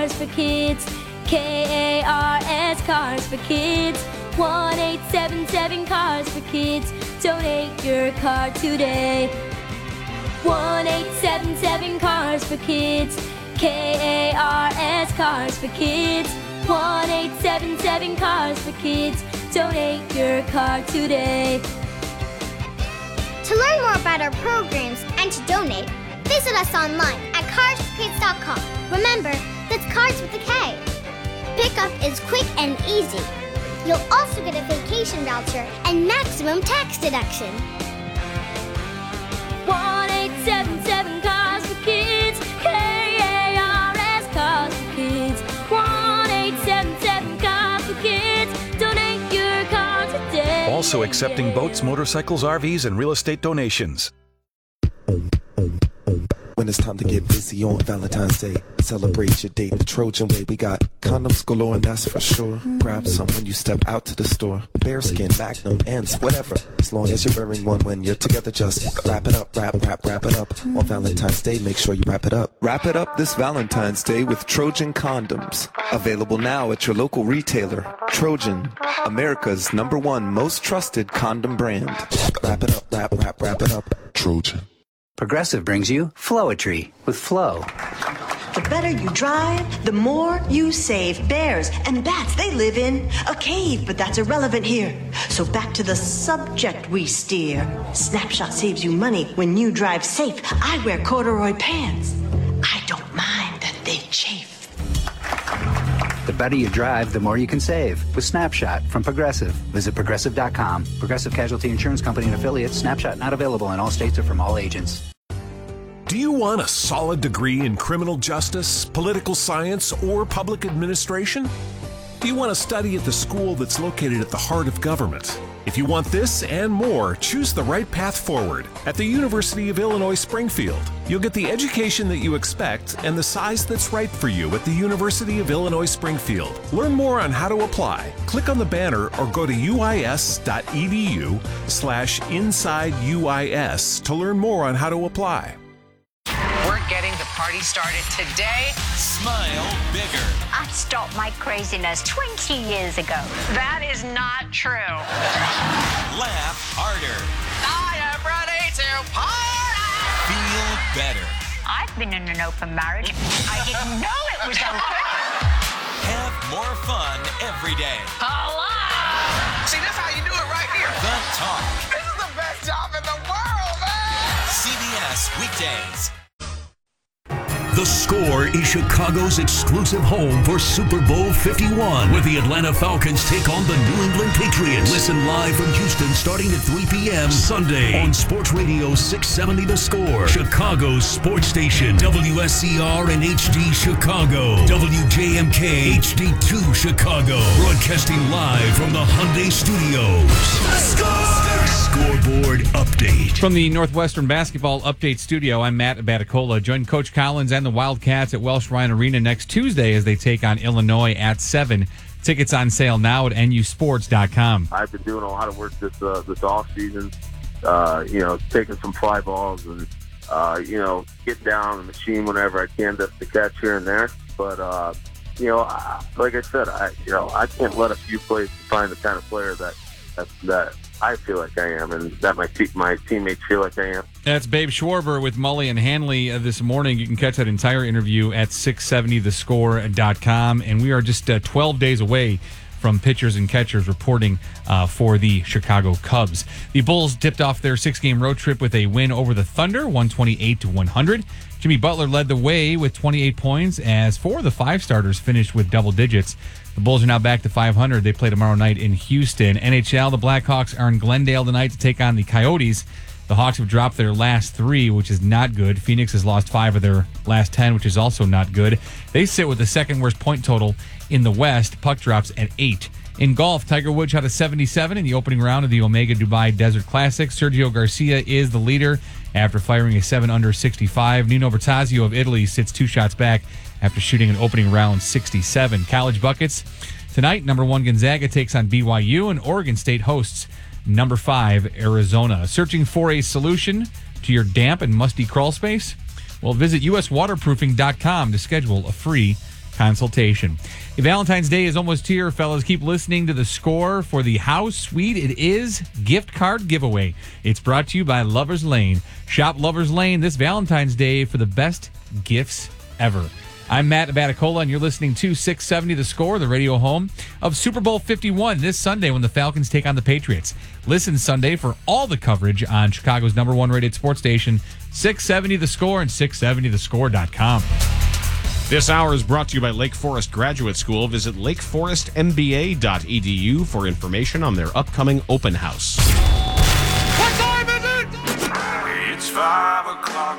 Cars for Kids. KARS, Cars for Kids. 1-877 for Kids. Donate your car today. 1-877 for Kids. KARS, Cars for Kids. 1-877 for Kids. Donate your car today. To learn more about our programs and to donate, visit us online at carsforkids.com. Remember, that's Cars with a K. Pickup is quick and easy. You'll also get a vacation voucher and maximum tax deduction. 1-877 Cars for Kids. KARS, Cars for Kids. 1-877 Cars for Kids. Donate your car today. Also accepting boats, motorcycles, RVs, and real estate donations. When it's time to get busy on Valentine's Day, celebrate your date the Trojan way. We got condoms galore, and that's for sure. Grab some when you step out to the store. Bearskin, Magnum, ends, whatever. As long as you're wearing one when you're together, just wrap it up, wrap it up. On Valentine's Day, make sure you wrap it up. Wrap it up this Valentine's Day with Trojan condoms. Available now at your local retailer. Trojan, America's #1 most trusted condom brand. Wrap it up, wrap it up. Trojan. Progressive brings you Flowetry with Flow. The better you drive, the more you save. Bears and bats, they live in a cave, but that's irrelevant here. So back to the subject we steer. Snapshot saves you money when you drive safe. I wear corduroy pants. I don't mind that they chafe. The better you drive, the more you can save with Snapshot from Progressive. Visit Progressive.com. Progressive Casualty Insurance Company and Affiliates. Snapshot not available in all states or from all agents. Do you want a solid degree in criminal justice, political science, or public administration? Do you want to study at the school that's located at the heart of government? If you want this and more, choose the right path forward at the University of Illinois Springfield. You'll get the education that you expect and the size that's right for you at the University of Illinois Springfield. Learn more on how to apply. Click on the banner or go to uis.edu/InsideUIS to learn more on how to apply. We're getting the party started today. Smile bigger. I stopped my craziness 20 years ago. That is not true. Laugh harder. I am ready to party. Feel better. I've been in an open marriage. I didn't know it was open. Have more fun every day. Hello. See, that's how you do it right here. The Talk. This is the best job in the world, man. CBS weekdays. The Score is Chicago's exclusive home for Super Bowl 51, where the Atlanta Falcons take on the New England Patriots. Listen live from Houston starting at 3 p.m. Sunday on Sports Radio 670 The Score, Chicago's sports station, WSCR and HD Chicago, WJMK HD2 Chicago, broadcasting live from the Hyundai Studios. The Score! Scoreboard update. From the Northwestern Basketball Update Studio, I'm Matt Abaticola. Join Coach Collins and the Wildcats at Welsh Ryan Arena next Tuesday as they take on Illinois at 7. Tickets on sale now at nusports.com. I've been doing a lot of work this off season, taking some fly balls and, get down on the machine whenever I can to catch here and there. But, like I said, I can't let a few plays define the kind of player that I feel like I am, and that my teammates feel like I am. That's Babe Schwarber with Mully and Hanley this morning. You can catch that entire interview at 670thescore.com. And we are just 12 days away from pitchers and catchers reporting for the Chicago Cubs. The Bulls dipped off their 6-game road trip with a win over the Thunder, 128-100. Jimmy Butler led the way with 28 points, as 4 of the 5 starters finished with double digits. The Bulls are now back to 500. They play tomorrow night in Houston. NHL, the Blackhawks are in Glendale tonight to take on the Coyotes. The Hawks have dropped their last 3, which is not good. Phoenix has lost 5 of their last 10, which is also not good. They sit with the second worst point total in the West. Puck drops at 8. In golf, Tiger Woods shot a 77 in the opening round of the Omega Dubai Desert Classic. Sergio Garcia is the leader after firing a 7-under 65. Nino Bertazio of Italy sits 2 shots back after shooting an opening round 67. College buckets. Tonight, number 1 Gonzaga takes on BYU, and Oregon State hosts number 5 Arizona. Searching for a solution to your damp and musty crawl space? Well, visit uswaterproofing.com to schedule a free consultation. Valentine's Day is almost here, fellas. Keep listening to The Score for the How Sweet It Is gift card giveaway. It's brought to you by Lover's Lane. Shop Lover's Lane this Valentine's Day for the best gifts ever. I'm Matt Abaticola, and you're listening to 670 The Score, the radio home of Super Bowl 51 this Sunday when the Falcons take on the Patriots. Listen Sunday for all the coverage on Chicago's #1 rated sports station, 670 The Score and 670thescore.com. This hour is brought to you by Lake Forest Graduate School. Visit lakeforestmba.edu for information on their upcoming open house. What time is it? It's 5 o'clock.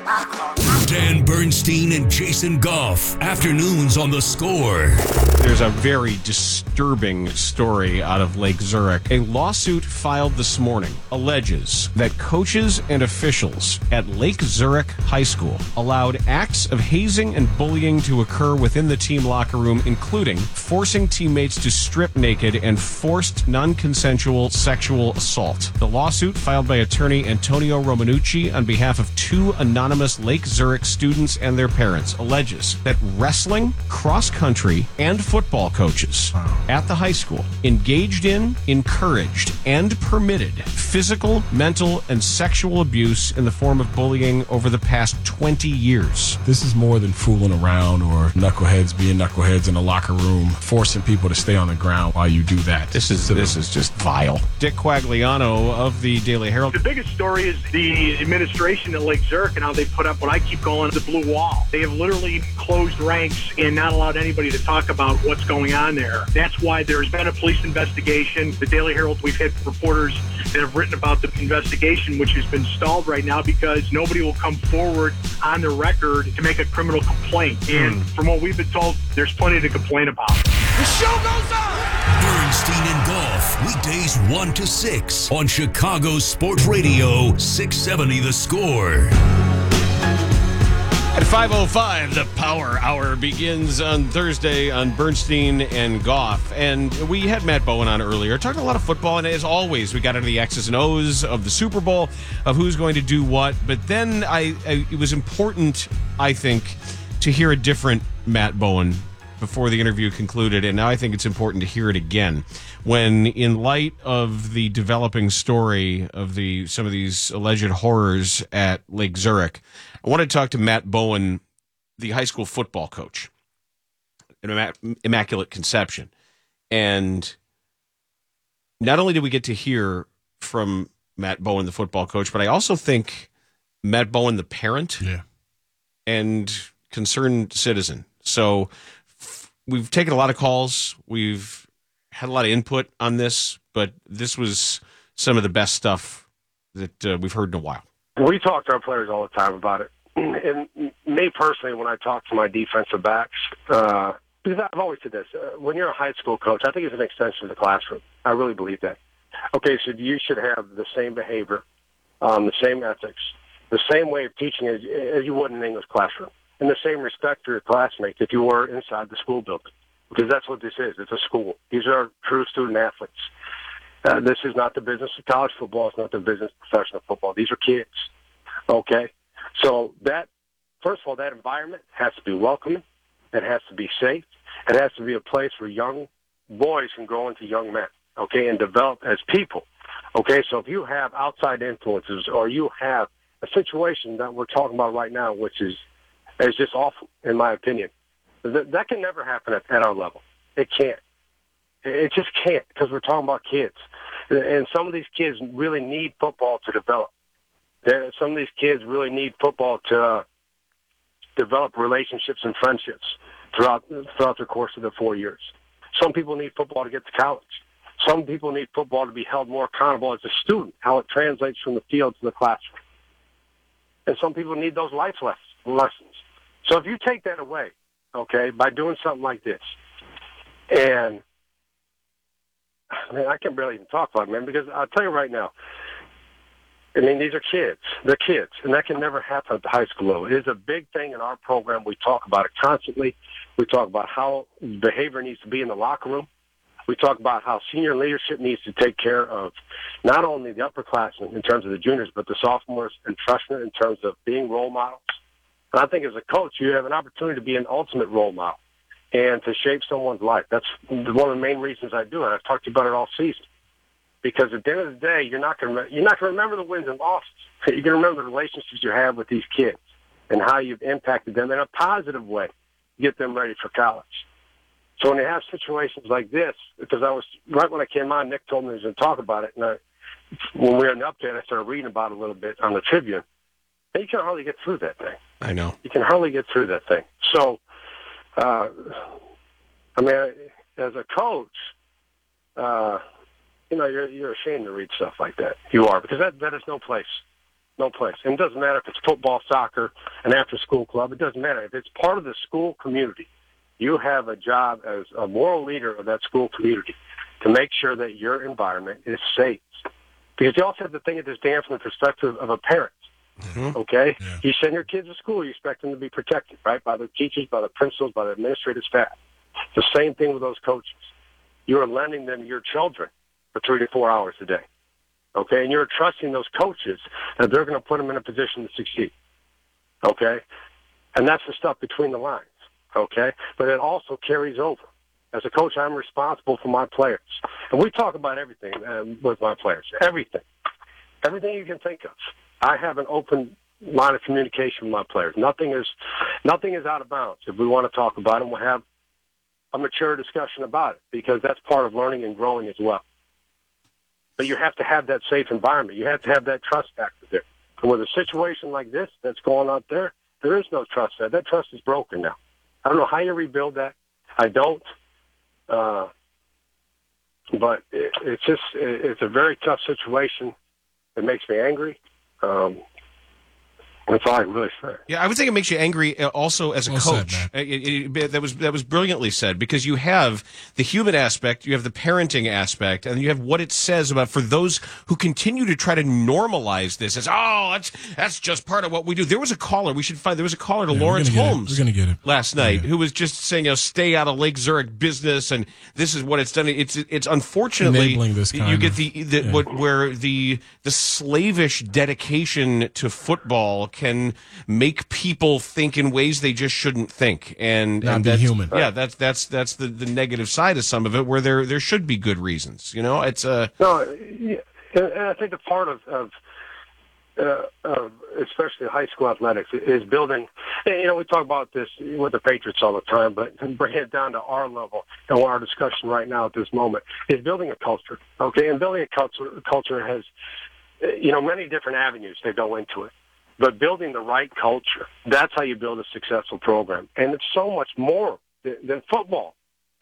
Dan Bernstein and Jason Goff. Afternoons on The Score. There's a very disturbing story out of Lake Zurich. A lawsuit filed this morning alleges that coaches and officials at Lake Zurich High School allowed acts of hazing and bullying to occur within the team locker room, including forcing teammates to strip naked and forced non-consensual sexual assault. The lawsuit, filed by attorney Antonio Romanucci on behalf of 2 anonymous Lake Zurich students and their parents, alleges that wrestling, cross-country, and football coaches at the high school engaged in, encouraged, and permitted physical, mental, and sexual abuse in the form of bullying over the past 20 years. This is more than fooling around or knuckleheads being knuckleheads in a locker room, forcing people to stay on the ground while you do that. This is just vile. Dick Quagliano of the Daily Herald. The biggest story is the administration at Lake Zurich and how they put up what I keep calling the blue wall. They have literally closed ranks and not allowed anybody to talk about what's going on there. That's why there's been a police investigation. The Daily Herald, we've had reporters that have written about the investigation, which has been stalled right now because nobody will come forward on the record to make a criminal complaint. And from what we've been told, there's plenty to complain about. The show goes on! Bernstein and Golf, weekdays 1 to 6 on Chicago Sports Radio, 670 The Score. At 5:05, the Power Hour begins on Thursday on Bernstein and Goff. And we had Matt Bowen on earlier, talking a lot of football. And as always, we got into the X's and O's of the Super Bowl, of who's going to do what. But then it was important, I think, to hear a different Matt Bowen before the interview concluded. And now I think it's important to hear it again. When, in light of the developing story of some of these alleged horrors at Lake Zurich, I want to talk to Matt Bowen, the high school football coach at Immaculate Conception. And not only did we get to hear from Matt Bowen, the football coach, but I also think Matt Bowen, the parent and concerned citizen. So we've taken a lot of calls. We've had a lot of input on this, but this was some of the best stuff that we've heard in a while. We talk to our players all the time about it. And me personally, when I talk to my defensive backs, because I've always said this, when you're a high school coach, I think it's an extension of the classroom. I really believe that. Okay, so you should have the same behavior, the same ethics, the same way of teaching as you would in an English classroom, and the same respect for your classmates if you were inside the school building. Because that's what this is. It's a school. These are true student athletes. This is not the business of college football. It's not the business of professional football. These are kids. Okay? So that, first of all, that environment has to be welcoming. It has to be safe. It has to be a place where young boys can grow into young men, okay, and develop as people. Okay? So if you have outside influences or you have a situation that we're talking about right now, which is just awful, in my opinion, that can never happen at our level. It can't. It just can't, because we're talking about kids. And some of these kids really need football to develop. Some of these kids really need football to develop relationships and friendships throughout the course of the 4 years. Some people need football to get to college. Some people need football to be held more accountable as a student, how it translates from the field to the classroom. And some people need those life lessons. So if you take that away, okay, by doing something like this, and I can barely even talk about it, man, because I'll tell you right now, I mean, these are kids. They're kids, and that can never happen at the high school level. It is a big thing in our program. We talk about it constantly. We talk about how behavior needs to be in the locker room. We talk about how senior leadership needs to take care of not only the upperclassmen in terms of the juniors, but the sophomores and freshmen in terms of being role models. And I think as a coach, you have an opportunity to be an ultimate role model. and to shape someone's life. That's one of the main reasons I do it. I've talked to you about it all season. Because at the end of the day, you're not going to remember the wins and losses. You're going to remember the relationships you have with these kids and how you've impacted them in a positive way to get them ready for college. So when you have situations like this, because I was right when I came on, Nick told me he was going to talk about it, and when we were in the update, I started reading about it a little bit on the Tribune. And you can hardly get through that thing. I know. You can hardly get through that thing. So, I mean, as a coach, you're ashamed to read stuff like that. You are, because that is no place. No place. And it doesn't matter if it's football, soccer, an after-school club. It doesn't matter. If it's part of the school community, you have a job as a moral leader of that school community to make sure that your environment is safe. Because you also have to think of this, Dan, from the perspective of a parent. Mm-hmm. Okay? Yeah. You send your kids to school, you expect them to be protected, right? By the teachers, by the principals, by the administrative staff. The same thing with those coaches. You are lending them your children for 3 to 4 hours a day. Okay? And you're trusting those coaches that they're going to put them in a position to succeed. Okay? And that's the stuff between the lines. Okay? But it also carries over. As a coach, I'm responsible for my players. And we talk about everything with my players. Everything. Everything you can think of. I have an open line of communication with my players. Nothing is out of bounds. If we want to talk about it, we'll have a mature discussion about it, because that's part of learning and growing as well. But you have to have that safe environment. You have to have that trust factor there. And with a situation like this that's going on there is no trust there. That trust is broken now. I don't know how you rebuild that. I don't. But it's a very tough situation. It makes me angry. That's all I really say. Yeah, I would think it makes you angry also as a coach. That was brilliantly said, because you have the human aspect, you have the parenting aspect, and you have what it says about for those who continue to try to normalize this as, that's just part of what we do. There was a caller to Lawrence Holmes last night who was just saying, stay out of Lake Zurich business, and this is what it's done. It's unfortunately you get where the slavish dedication to football can make people think in ways they just shouldn't think, and be human. Yeah, that's the negative side of some of it, where there should be good reasons. It's and I think the part of especially high school athletics is building. We talk about this with the Patriots all the time, but to bring it down to our level and our discussion right now at this moment is building a culture. Okay, and building a culture has many different avenues that go into it. But building the right culture, that's how you build a successful program. And it's so much more than football.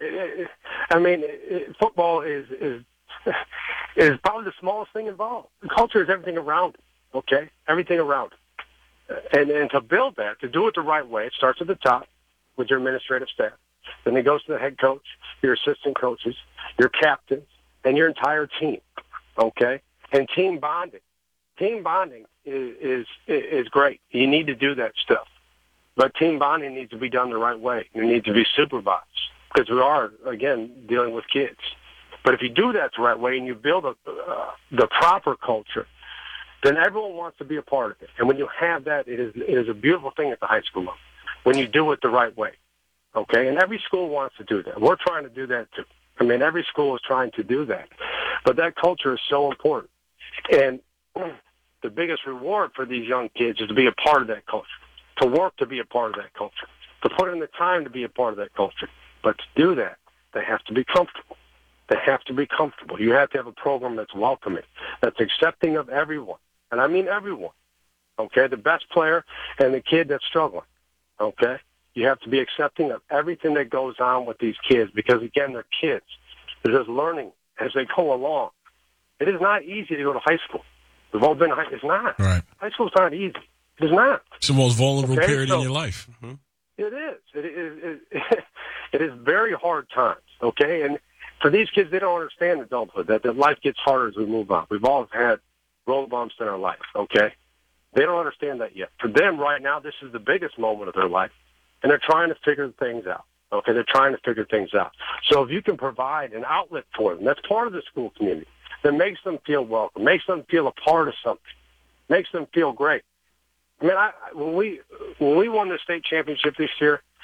Football is probably the smallest thing involved. The culture is everything around it, okay? Everything around it. And to build that, to do it the right way, it starts at the top with your administrative staff. Then it goes to the head coach, your assistant coaches, your captains, and your entire team, okay? And team bonding. Team bonding is great. You need to do that stuff. But team bonding needs to be done the right way. You need to be supervised, because we are, again, dealing with kids. But if you do that the right way and you build the proper culture, then everyone wants to be a part of it. And when you have that, it is a beautiful thing at the high school level, when you do it the right way. Okay? And every school wants to do that. We're trying to do that too. Every school is trying to do that. But that culture is so important. And the biggest reward for these young kids is to be a part of that culture, to work to be a part of that culture, to put in the time to be a part of that culture. But to do that, they have to be comfortable. They have to be comfortable. You have to have a program that's welcoming, that's accepting of everyone. And I mean everyone. Okay? The best player and the kid that's struggling. Okay? You have to be accepting of everything that goes on with these kids, because, again, they're kids. They're just learning as they go along. It is not easy to go to high school. We've all been it's not. Right. High school's not easy. It is not. It's the most vulnerable period in your life. Mm-hmm. It is. It is very hard times, okay? And for these kids, they don't understand adulthood, that life gets harder as we move on. We've all had road bumps in our life, okay? They don't understand that yet. For them right now, this is the biggest moment of their life, and they're trying to figure things out, okay? They're trying to figure things out. So if you can provide an outlet for them, that's part of the school community, that makes them feel welcome, makes them feel a part of something, makes them feel great. When we won the state championship this year,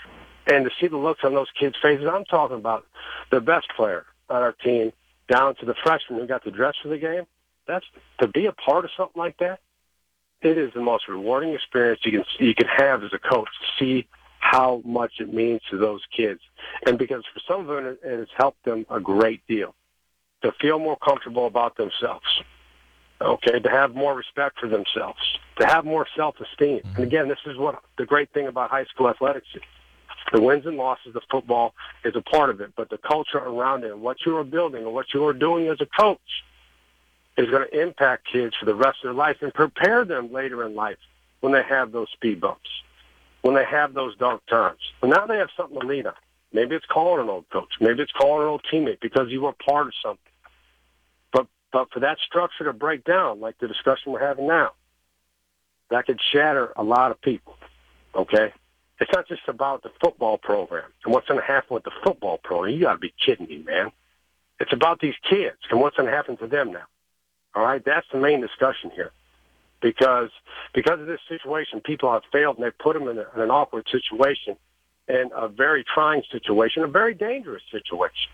And to see the looks on those kids' faces, I'm talking about the best player on our team down to the freshman who got the dress for the game. That's to be a part of something like that. It is the most rewarding experience you can have as a coach to see how much it means to those kids. And because for some of them, it has helped them a great deal to feel more comfortable about themselves, okay, to have more respect for themselves, to have more self-esteem. And again, this is what the great thing about high school athletics is. The wins and losses of football is a part of it, but the culture around it and what you are building and what you are doing as a coach is going to impact kids for the rest of their life and prepare them later in life when they have those speed bumps, when they have those dark times. Well, now they have something to lean on. Maybe it's calling an old coach. Maybe it's calling an old teammate because you were part of something. But for that structure to break down, like the discussion we're having now, that could shatter a lot of people, okay? It's not just about the football program and what's going to happen with the football program. You got to be kidding me, man. It's about these kids and what's going to happen to them now. All right, that's the main discussion here. Because of this situation, people have failed, and they've put them in an awkward situation, and a very trying situation, a very dangerous situation.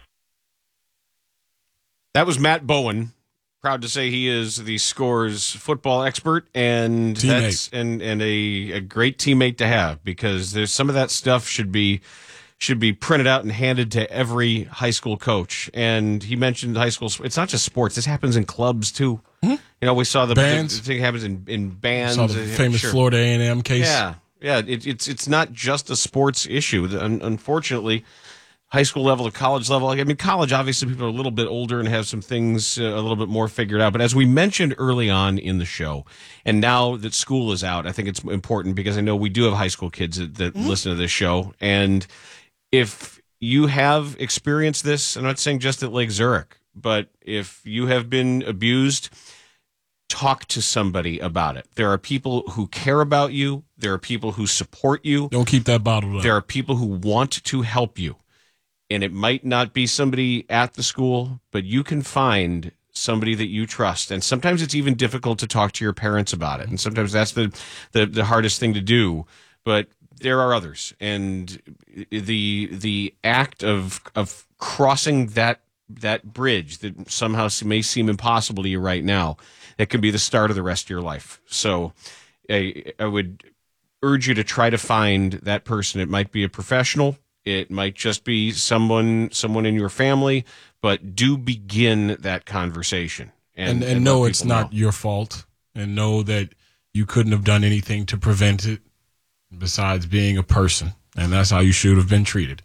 That was Matt Bowen. Proud to say he is the Scores football expert and teammate. and a great teammate to have, because there's some of that stuff should be printed out and handed to every high school coach. And he mentioned high school. It's not just sports. This happens in clubs too. Mm-hmm. You know, we saw the thing happens in bands. Saw the famous Florida A&M case. Yeah. It's not just a sports issue. Unfortunately, high school level or college level. I mean, college, obviously, people are a little bit older and have some things a little bit more figured out. But as we mentioned early on in the show, and now that school is out, I think it's important because I know we do have high school kids that listen to this show. And if you have experienced this, I'm not saying just at Lake Zurich, but if you have been abused, talk to somebody about it. There are people who care about you. There are people who support you. Don't keep that bottled up. There are people who want to help you. And it might not be somebody at the school, but you can find somebody that you trust. And sometimes it's even difficult to talk to your parents about it. And sometimes that's the hardest thing to do. But there are others. And the act of crossing that bridge that somehow may seem impossible to you right now, that could be the start of the rest of your life. So I would urge you to try to find that person. It might be a professional. It might just be someone in your family, but do begin that conversation. And know it's not your fault, and know that you couldn't have done anything to prevent it besides being a person, and that's how you should have been treated.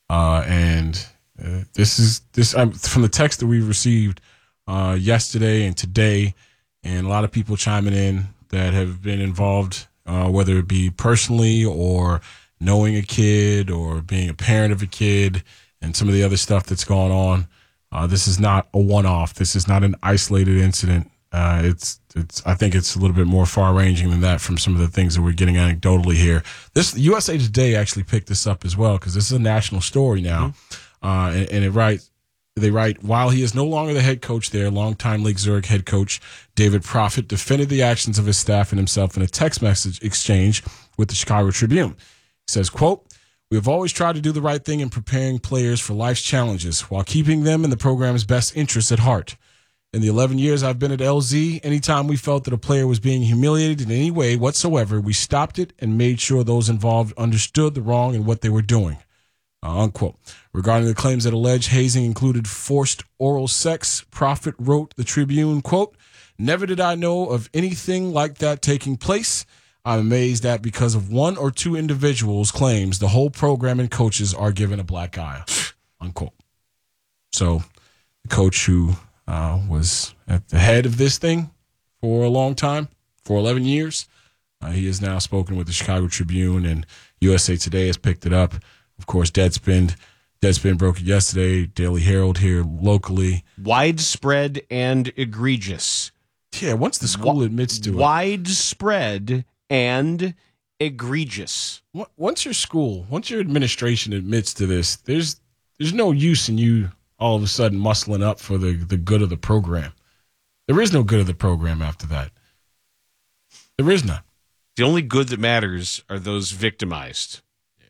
This is from the text that we received yesterday and today, and a lot of people chiming in that have been involved, whether it be personally or knowing a kid or being a parent of a kid and some of the other stuff that's going on. This is not a one-off. This is not an isolated incident. I think it's a little bit more far-ranging than that from some of the things that we're getting anecdotally here. This USA Today actually picked this up as well because this is a national story now. Mm-hmm. They write, while he is no longer the head coach there, longtime Lake Zurich head coach David Proffitt defended the actions of his staff and himself in a text message exchange with the Chicago Tribune. He says, quote, "We have always tried to do the right thing in preparing players for life's challenges while keeping them in the program's best interests at heart. In the 11 years I've been at LZ, anytime we felt that a player was being humiliated in any way whatsoever, we stopped it and made sure those involved understood the wrong in what they were doing." Unquote. Regarding the claims that alleged hazing included forced oral sex, Proffitt wrote the Tribune, quote, "Never did I know of anything like that taking place. I'm amazed that because of one or two individuals' claims, the whole program and coaches are given a black eye." Unquote. So the coach who was at the head of this thing for a long time, for 11 years, he has now spoken with the Chicago Tribune, and USA Today has picked it up. Of course, Deadspin broke it yesterday. Daily Herald here locally. Widespread and egregious. Yeah, once the school admits to it. Widespread and egregious. Once your administration admits to this, there's no use in you all of a sudden muscling up for the good of the program. There is no good of the program after that. There is none. The only good that matters are those victimized.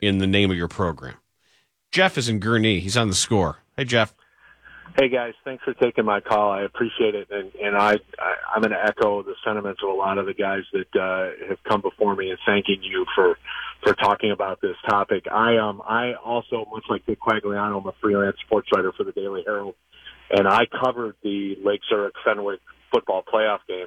in the name of your program. Jeff is in Gurnee. He's on the Score. Hey, Jeff. Hey, guys. Thanks for taking my call. I appreciate it. And I'm going to echo the sentiments of a lot of the guys that have come before me in thanking you for talking about this topic. I also, much like Dick Quagliano, I'm a freelance sports writer for the Daily Herald, and I covered the Lake Zurich Fenwick football playoff game.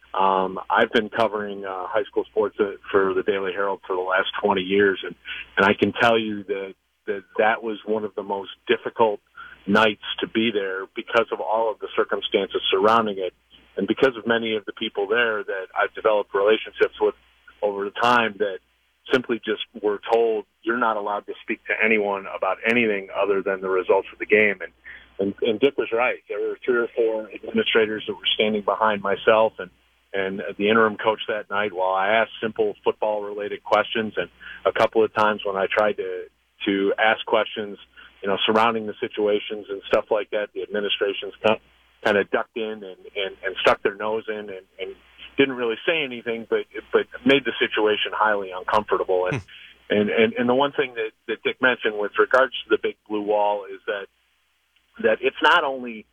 I've been covering high school sports for the Daily Herald for the last 20 years, and I can tell you that was one of the most difficult nights to be there because of all of the circumstances surrounding it, and because of many of the people there that I've developed relationships with over the time that simply just were told you're not allowed to speak to anyone about anything other than the results of the game. And Dick was right. There were 3 or 4 administrators that were standing behind myself and the interim coach that night while I asked simple football-related questions, and a couple of times when I tried to ask questions, surrounding the situations and stuff like that, the administrations kind of ducked in and stuck their nose in and didn't really say anything, but made the situation highly uncomfortable. And the one thing that Dick mentioned with regards to the big blue wall is that it's not only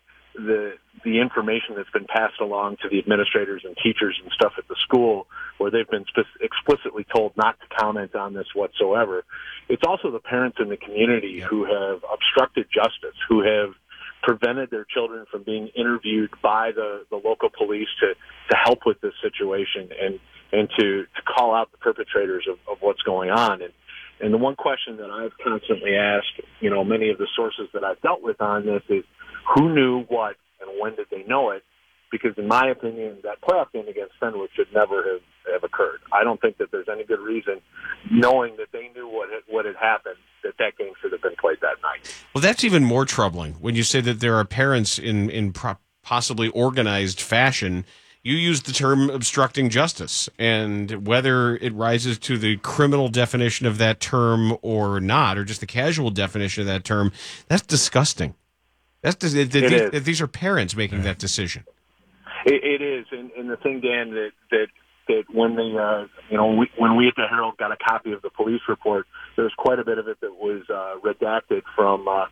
the information that's been passed along to the administrators and teachers and stuff at the school where they've been explicitly told not to comment on this whatsoever. It's also the parents in the community who have obstructed justice, who have prevented their children from being interviewed by the local police to help with this situation and to call out the perpetrators of what's going on. And the one question that I've constantly asked, many of the sources that I've dealt with on this is, who knew what and when did they know it? Because in my opinion, that playoff game against Fenwick should never have occurred. I don't think that there's any good reason, knowing that they knew what had happened, that game should have been played that night. Well, that's even more troubling when you say that there are parents in possibly organized fashion. You used the term obstructing justice, and whether it rises to the criminal definition of that term or not, or just the casual definition of that term, that's disgusting. These are parents making that decision. It is, and the thing, Dan, that when when we at the Herald got a copy of the police report, there was quite a bit of it that was redacted from our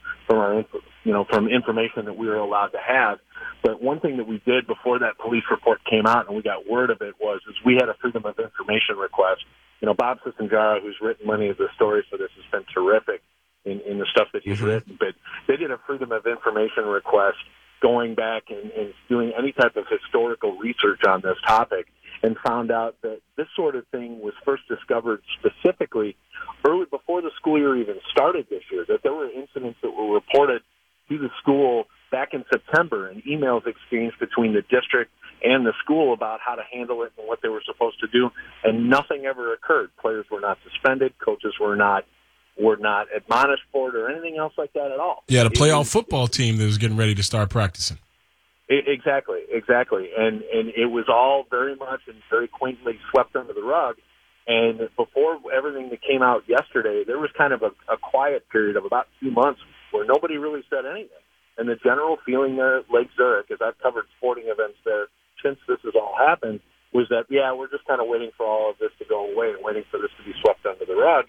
from information that we were allowed to have. But one thing that we did before that police report came out and we got word of it was we had a Freedom of Information request. Bob Sisangara, who's written many of the stories for this, has been terrific in the stuff that he's written. But they did a Freedom of Information request going back and doing any type of historical research on this topic, and found out that this sort of thing was first discovered specifically early before the school year even started this year, that there were incidents that were reported to the school back in September and emails exchanged between the district and the school about how to handle it and what they were supposed to do, and nothing ever occurred. Players were not suspended, coaches were not admonished for it or anything else like that at all. Yeah, the playoff football team that was getting ready to start practicing. Exactly. And it was all very much and very quaintly swept under the rug. And before everything that came out yesterday, there was kind of a quiet period of about 2 months where nobody really said anything. And the general feeling there at Lake Zurich, as I've covered sporting events there since this has all happened, was that, we're just kind of waiting for all of this to go away and waiting for this to be swept under the rug.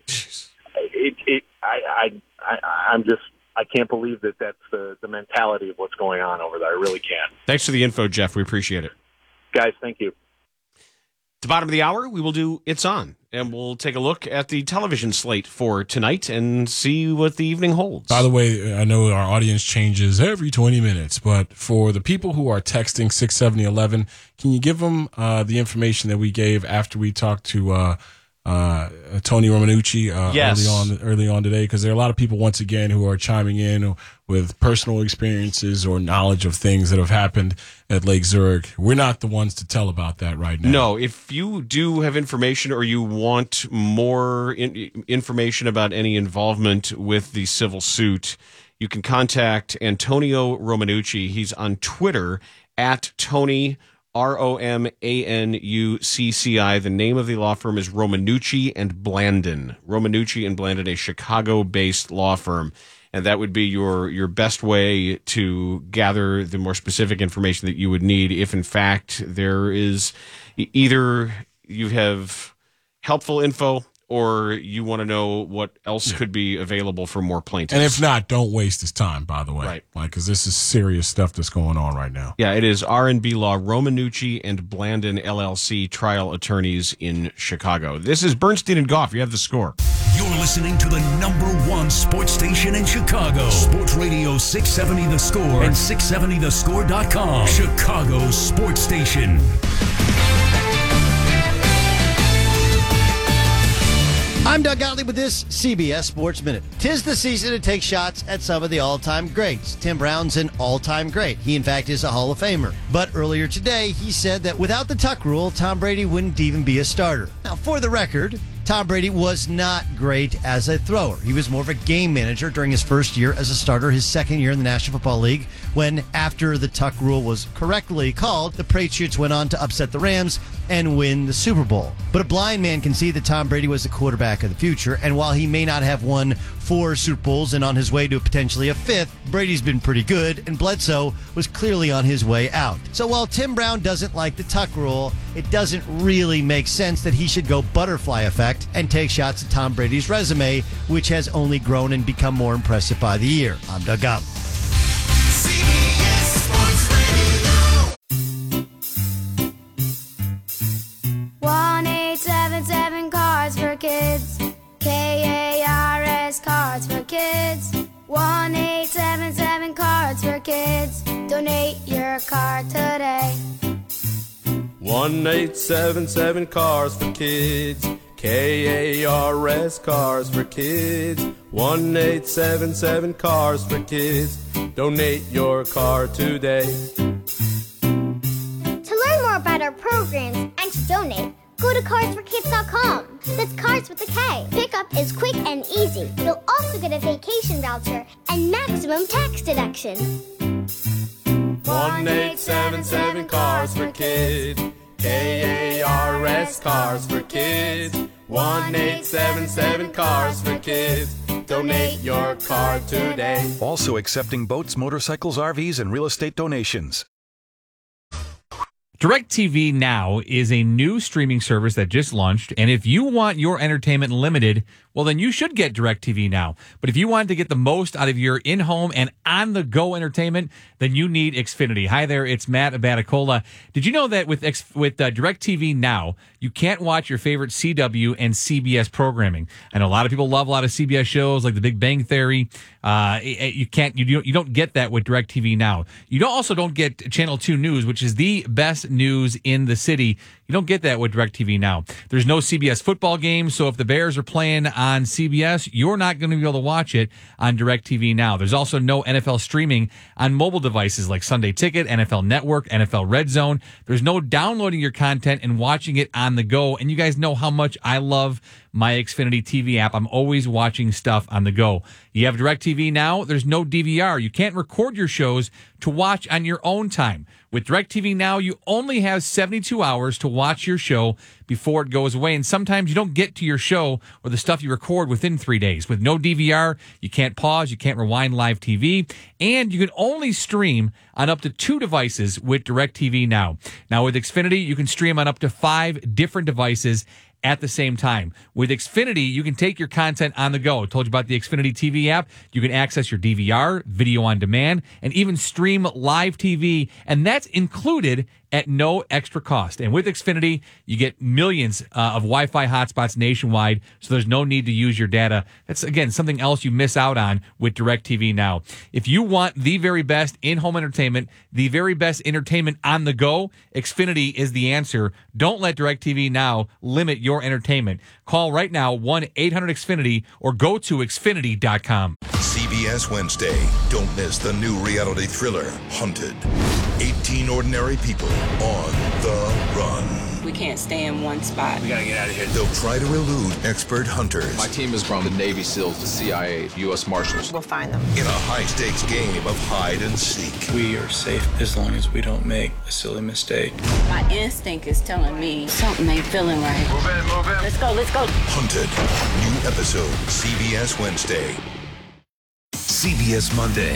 I can't believe that that's the mentality of what's going on over there. I really can't. Thanks for the info, Jeff. We appreciate it. Guys, thank you. At the bottom of the hour, we will do It's On, and we'll take a look at the television slate for tonight and see what the evening holds. By the way, I know our audience changes every 20 minutes, but for the people who are texting 67011, can you give them the information that we gave after we talked to Tony Romanucci yes. early on today? Because there are a lot of people, once again, who are chiming in with personal experiences or knowledge of things that have happened at Lake Zurich. We're not the ones to tell about that right now. No, if you do have information or you want more information about any involvement with the civil suit, you can contact Antonio Romanucci. He's on Twitter at Tony Romanucci. The name of the law firm is Romanucci and Blandon. Romanucci and Blandon, a Chicago-based law firm. And that would be your best way to gather the more specific information that you would need if, in fact, there is either you have helpful info or you want to know what else could be available for more plaintiffs. And if not, don't waste his time, by the way. Right. Because this is serious stuff that's going on right now. Yeah, it is R&B Law, Romanucci and Blandon LLC trial attorneys in Chicago. This is Bernstein and Goff. You have the score. You're listening to the #1 sports station in Chicago. Sports Radio 670 The Score and 670thescore.com. Chicago's sports station. I'm Doug Gottlieb with this CBS Sports Minute. 'Tis the season to take shots at some of the all-time greats. Tim Brown's an all-time great. He, in fact, is a Hall of Famer. But earlier today, he said that without the tuck rule, Tom Brady wouldn't even be a starter. Now, for the record, Tom Brady was not great as a thrower. He was more of a game manager during his first year as a starter, his second year in the National Football League, when, after the tuck rule was correctly called, the Patriots went on to upset the Rams and win the Super Bowl. But a blind man can see that Tom Brady was the quarterback of the future, and while he may not have won 4 Super Bowls and on his way to potentially a 5th, Brady's been pretty good, and Bledsoe was clearly on his way out. So while Tim Brown doesn't like the tuck rule, it doesn't really make sense that he should go butterfly effect and take shots at Tom Brady's resume, which has only grown and become more impressive by the year. I'm Doug Gottlieb. CBS Sports Radio. 1-877 Cards for Kids. KARS Cards for Kids. 1-877 Cards for Kids. Donate your card today. 1-877 Cars for Kids. KARS Cars for Kids. 1-877 Cars for Kids. Donate your car today. To learn more about our programs and to donate, go to carsforkids.com. That's Cars with a K. Pickup is quick and easy. You'll also get a vacation voucher and maximum tax deduction. 1-877 Cars for Kids. KARS Cars for Kids. 1-877 Cars for Kids. Donate your car today. Also accepting boats, motorcycles, RVs, and real estate donations. DirecTV Now is a new streaming service that just launched, and if you want your entertainment limited, well, then you should get DirecTV Now. But if you want to get the most out of your in-home and on-the-go entertainment, then you need Xfinity. Hi there, it's Matt Abaticola. Did you know that with DirecTV Now, you can't watch your favorite CW and CBS programming? I know a lot of people love a lot of CBS shows like The Big Bang Theory. You don't get that with DirecTV Now. You also don't get Channel 2 News, which is the best news in the city. You don't get that with DirecTV Now. There's no CBS football games, so if the Bears are playing on CBS, you're not going to be able to watch it on DirecTV Now. There's also no NFL streaming on mobile devices like Sunday Ticket, NFL Network, NFL Red Zone. There's no downloading your content and watching it on the go. And you guys know how much I love my Xfinity TV app. I'm always watching stuff on the go. You have DirecTV Now, there's no DVR. You can't record your shows to watch on your own time. With DirecTV Now, you only have 72 hours to watch your show before it goes away. And sometimes you don't get to your show or the stuff you record within 3 days. With no DVR, you can't pause, you can't rewind live TV, and you can only stream on up to 2 devices with DirecTV Now. Now, with Xfinity, you can stream on up to 5 different devices at the same time. With Xfinity, you can take your content on the go. I told you about the Xfinity TV app. You can access your DVR, video on demand, and even stream live TV, and that's included at no extra cost. And with Xfinity, you get millions of Wi-Fi hotspots nationwide, so there's no need to use your data. That's, again, something else you miss out on with DirecTV Now. If you want the very best in-home entertainment, the very best entertainment on the go, Xfinity is the answer. Don't let DirecTV Now limit your entertainment. Call right now, 1-800-XFINITY, or go to Xfinity.com. CBS Wednesday. Don't miss the new reality thriller, Hunted. 18 ordinary people on the run. We can't stay in one spot. We gotta get out of here. They'll try to elude expert hunters. My team is from the Navy SEALs, the CIA, U.S. Marshals. We'll find them. In a high-stakes game of hide and seek. We are safe as long as we don't make a silly mistake. My instinct is telling me something ain't feeling right. Move in, move in. Let's go, let's go. Hunted. New episode, CBS Wednesday. CBS Monday.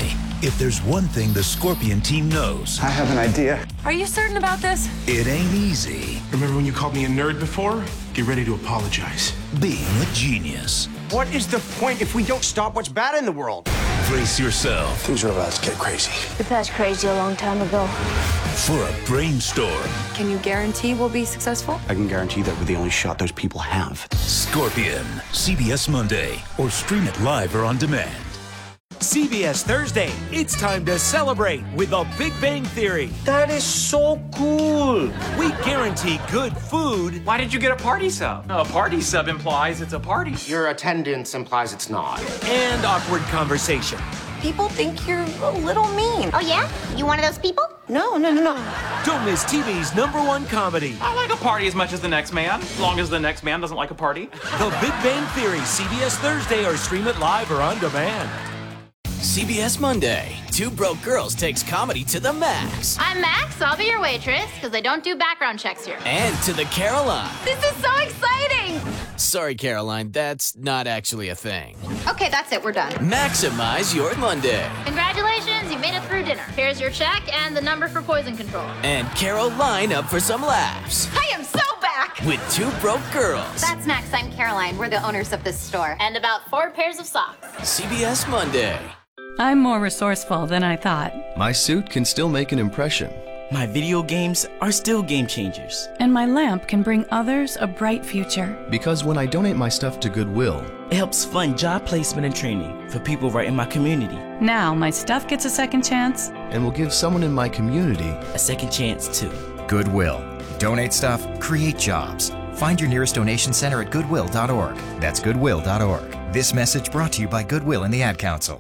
If there's one thing the Scorpion team knows, I have an idea. Are you certain about this? it ain't easy Remember when you called me a nerd before? Get ready to apologize. being a genius. What is the point if we don't stop what's bad in the world? Brace yourself Things are about to get crazy. We passed crazy a long time ago. for a brainstorm. Can you guarantee we'll be successful? I can guarantee that we're the only shot those people have. Scorpion, CBS Monday, or stream it live or on demand. CBS Thursday, it's time to celebrate with The Big Bang Theory. That is so cool. We guarantee good food. Why did you get a party sub? A party sub implies it's a party. Your attendance implies it's not. And awkward conversation. People think you're a little mean. Oh, yeah? You one of those people? No. Don't miss TV's #1 comedy. I like a party as much as the next man, as long as the next man doesn't like a party. The Big Bang Theory, CBS Thursday, or stream it live or on demand. CBS Monday. Two Broke Girls takes comedy to the max. I'm Max. I'll be your waitress because they don't do background checks here. And to the Caroline. This is so exciting. Sorry, Caroline, that's not actually a thing. Okay, that's it. We're done. Maximize your Monday. Congratulations, you made it through dinner. Here's your check and the number for poison control. And Caroline up for some laughs. I am so back. With Two Broke Girls. That's Max. I'm Caroline. We're the owners of this store. And about 4 pairs of socks. CBS Monday. I'm more resourceful than I thought. My suit can still make an impression. My video games are still game changers. And my lamp can bring others a bright future. Because when I donate my stuff to Goodwill, it helps fund job placement and training for people right in my community. Now my stuff gets a second chance. And will give someone in my community a second chance too. Goodwill. Donate stuff, create jobs. Find your nearest donation center at goodwill.org. That's goodwill.org. This message brought to you by Goodwill and the Ad Council.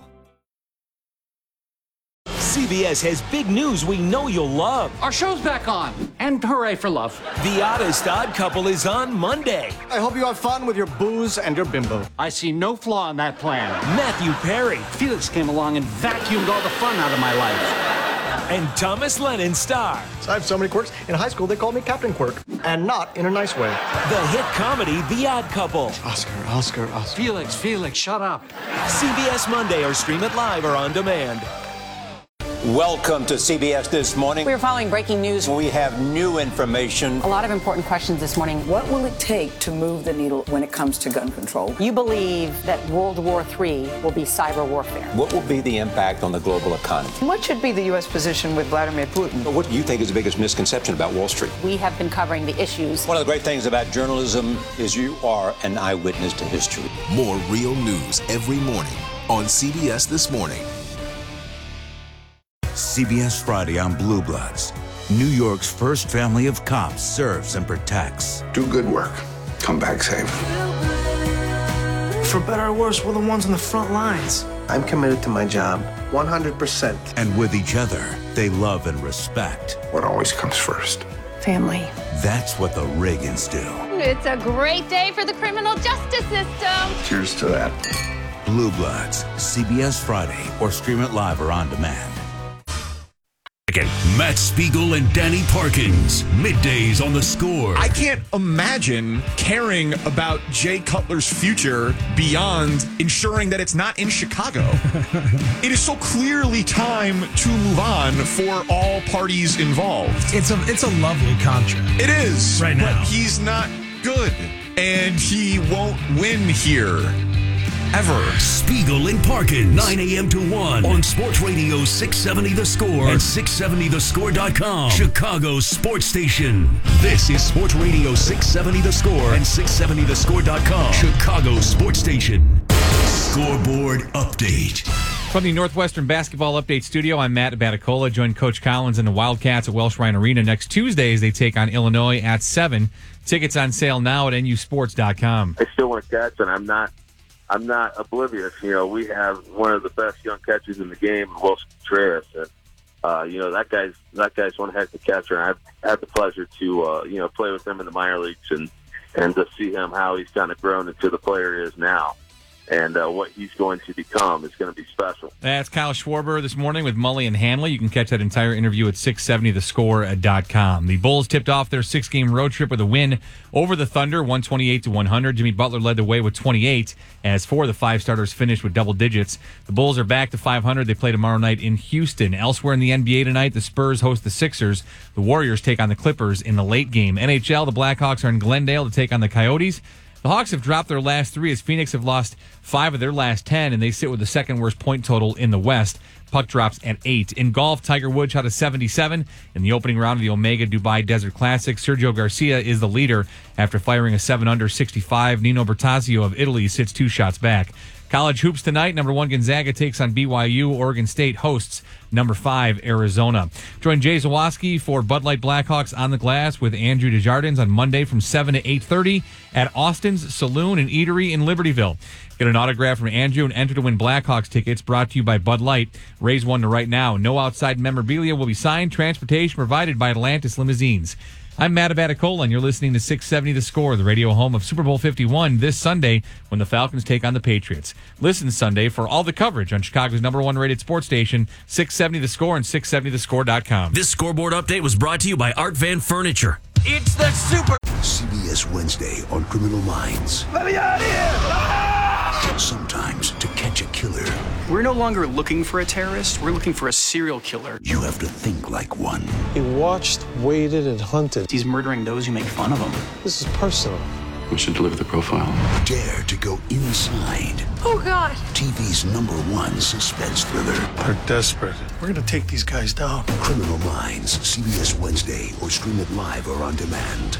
CBS has big news we know you'll love. Our show's back on, and hooray for love. The Oddest Odd Couple is on Monday. I hope you have fun with your booze and your bimbo. I see no flaw in that plan. Matthew Perry. Felix came along and vacuumed all the fun out of my life. And Thomas Lennon star. I have so many quirks. In high school, they called me Captain Quirk, and not in a nice way. The hit comedy, The Odd Couple. Oscar. Felix, shut up. CBS Monday, or stream it live or on demand. Welcome to CBS This Morning. We're following breaking news. We have new information. A lot of important questions this morning. What will it take to move the needle when it comes to gun control? You believe that World War III will be cyber warfare. What will be the impact on the global economy? What should be the U.S. position with Vladimir Putin? What do you think is the biggest misconception about Wall Street? We have been covering the issues. One of the great things about journalism is you are an eyewitness to history. More real news every morning on CBS This Morning. CBS Friday on Blue Bloods. New York's first family of cops serves and protects. Do good work. Come back safe. For better or worse, we're the ones on the front lines. I'm committed to my job, 100%. And with each other, they love and respect. What always comes first? Family. That's what the Reagans do. It's a great day for the criminal justice system. Cheers to that. Blue Bloods, CBS Friday, or stream it live or on demand. Matt Spiegel and Danny Parkins, middays on The Score. I can't imagine caring about Jay Cutler's future beyond ensuring that it's not in Chicago. It is so clearly time to move on for all parties involved. It's a lovely contract. It is. Right now. But he's not good, and he won't win here. Ever. Spiegel and Parkin, 9 a.m. to 1 on Sports Radio 670 The Score and 670thescore.com. Chicago's sports station. This is Sports Radio 670 The Score and 670thescore.com. Chicago's sports station. Scoreboard update. From the Northwestern Basketball Update Studio, I'm Matt Baticola. Join Coach Collins and the Wildcats at Welsh Ryan Arena next Tuesday as they take on Illinois at 7. Tickets on sale now at nusports.com. I still want to catch, and I'm not oblivious. You know, we have one of the best young catchers in the game, Wilson Contreras, and that guy's one heck of a catcher. And I've had the pleasure to play with him in the minor leagues and to see him how he's kind of grown into the player he is now. and what he's going to become is going to be special. That's Kyle Schwarber this morning with Mully and Hanley. You can catch that entire interview at 670thescore.com. The Bulls tipped off their 6-game road trip with a win over the Thunder, 128-100. Jimmy Butler led the way with 28, as 4 of the 5 starters finished with double digits. The Bulls are back to 500. They play tomorrow night in Houston. Elsewhere in the NBA tonight, the Spurs host the Sixers. The Warriors take on the Clippers in the late game. NHL, the Blackhawks are in Glendale to take on the Coyotes. The Hawks have dropped their last 3 as Phoenix have lost 5 of their last 10, and they sit with the second worst point total in the West. Puck drops at 8. In golf, Tiger Woods shot a 77 in the opening round of the Omega Dubai Desert Classic. Sergio Garcia is the leader after firing a 7-under 65. Nino Bertazio of Italy sits 2 shots back. College hoops tonight. Number 1 Gonzaga takes on BYU. Oregon State hosts number 5 Arizona. Join Jay Zawaski for Bud Light Blackhawks on the Glass with Andrew Desjardins on Monday from 7 to 8:30 at Austin's Saloon and Eatery in Libertyville. Get an autograph from Andrew and enter to win Blackhawks tickets, brought to you by Bud Light. Raise one to right now. No outside memorabilia will be signed. Transportation provided by Atlantis Limousines. I'm Matt Abaticola, and you're listening to 670 The Score, the radio home of Super Bowl 51 this Sunday when the Falcons take on the Patriots. Listen Sunday for all the coverage on Chicago's number 1 rated sports station, 670 The Score and 670thescore.com. This scoreboard update was brought to you by Art Van Furniture. It's the Super... CBS Wednesday on Criminal Minds. Let me out of here! Sometimes to catch a killer, we're no longer looking for a terrorist. We're looking for a serial killer. you have to think like one. He watched, waited, and hunted. He's murdering those who make fun of him. This is personal. We should deliver the profile. Dare to go inside Oh, God. TV's number 1 suspense thriller. They're desperate. We're going to take these guys down. Criminal Minds, CBS Wednesday, or stream it live or on demand.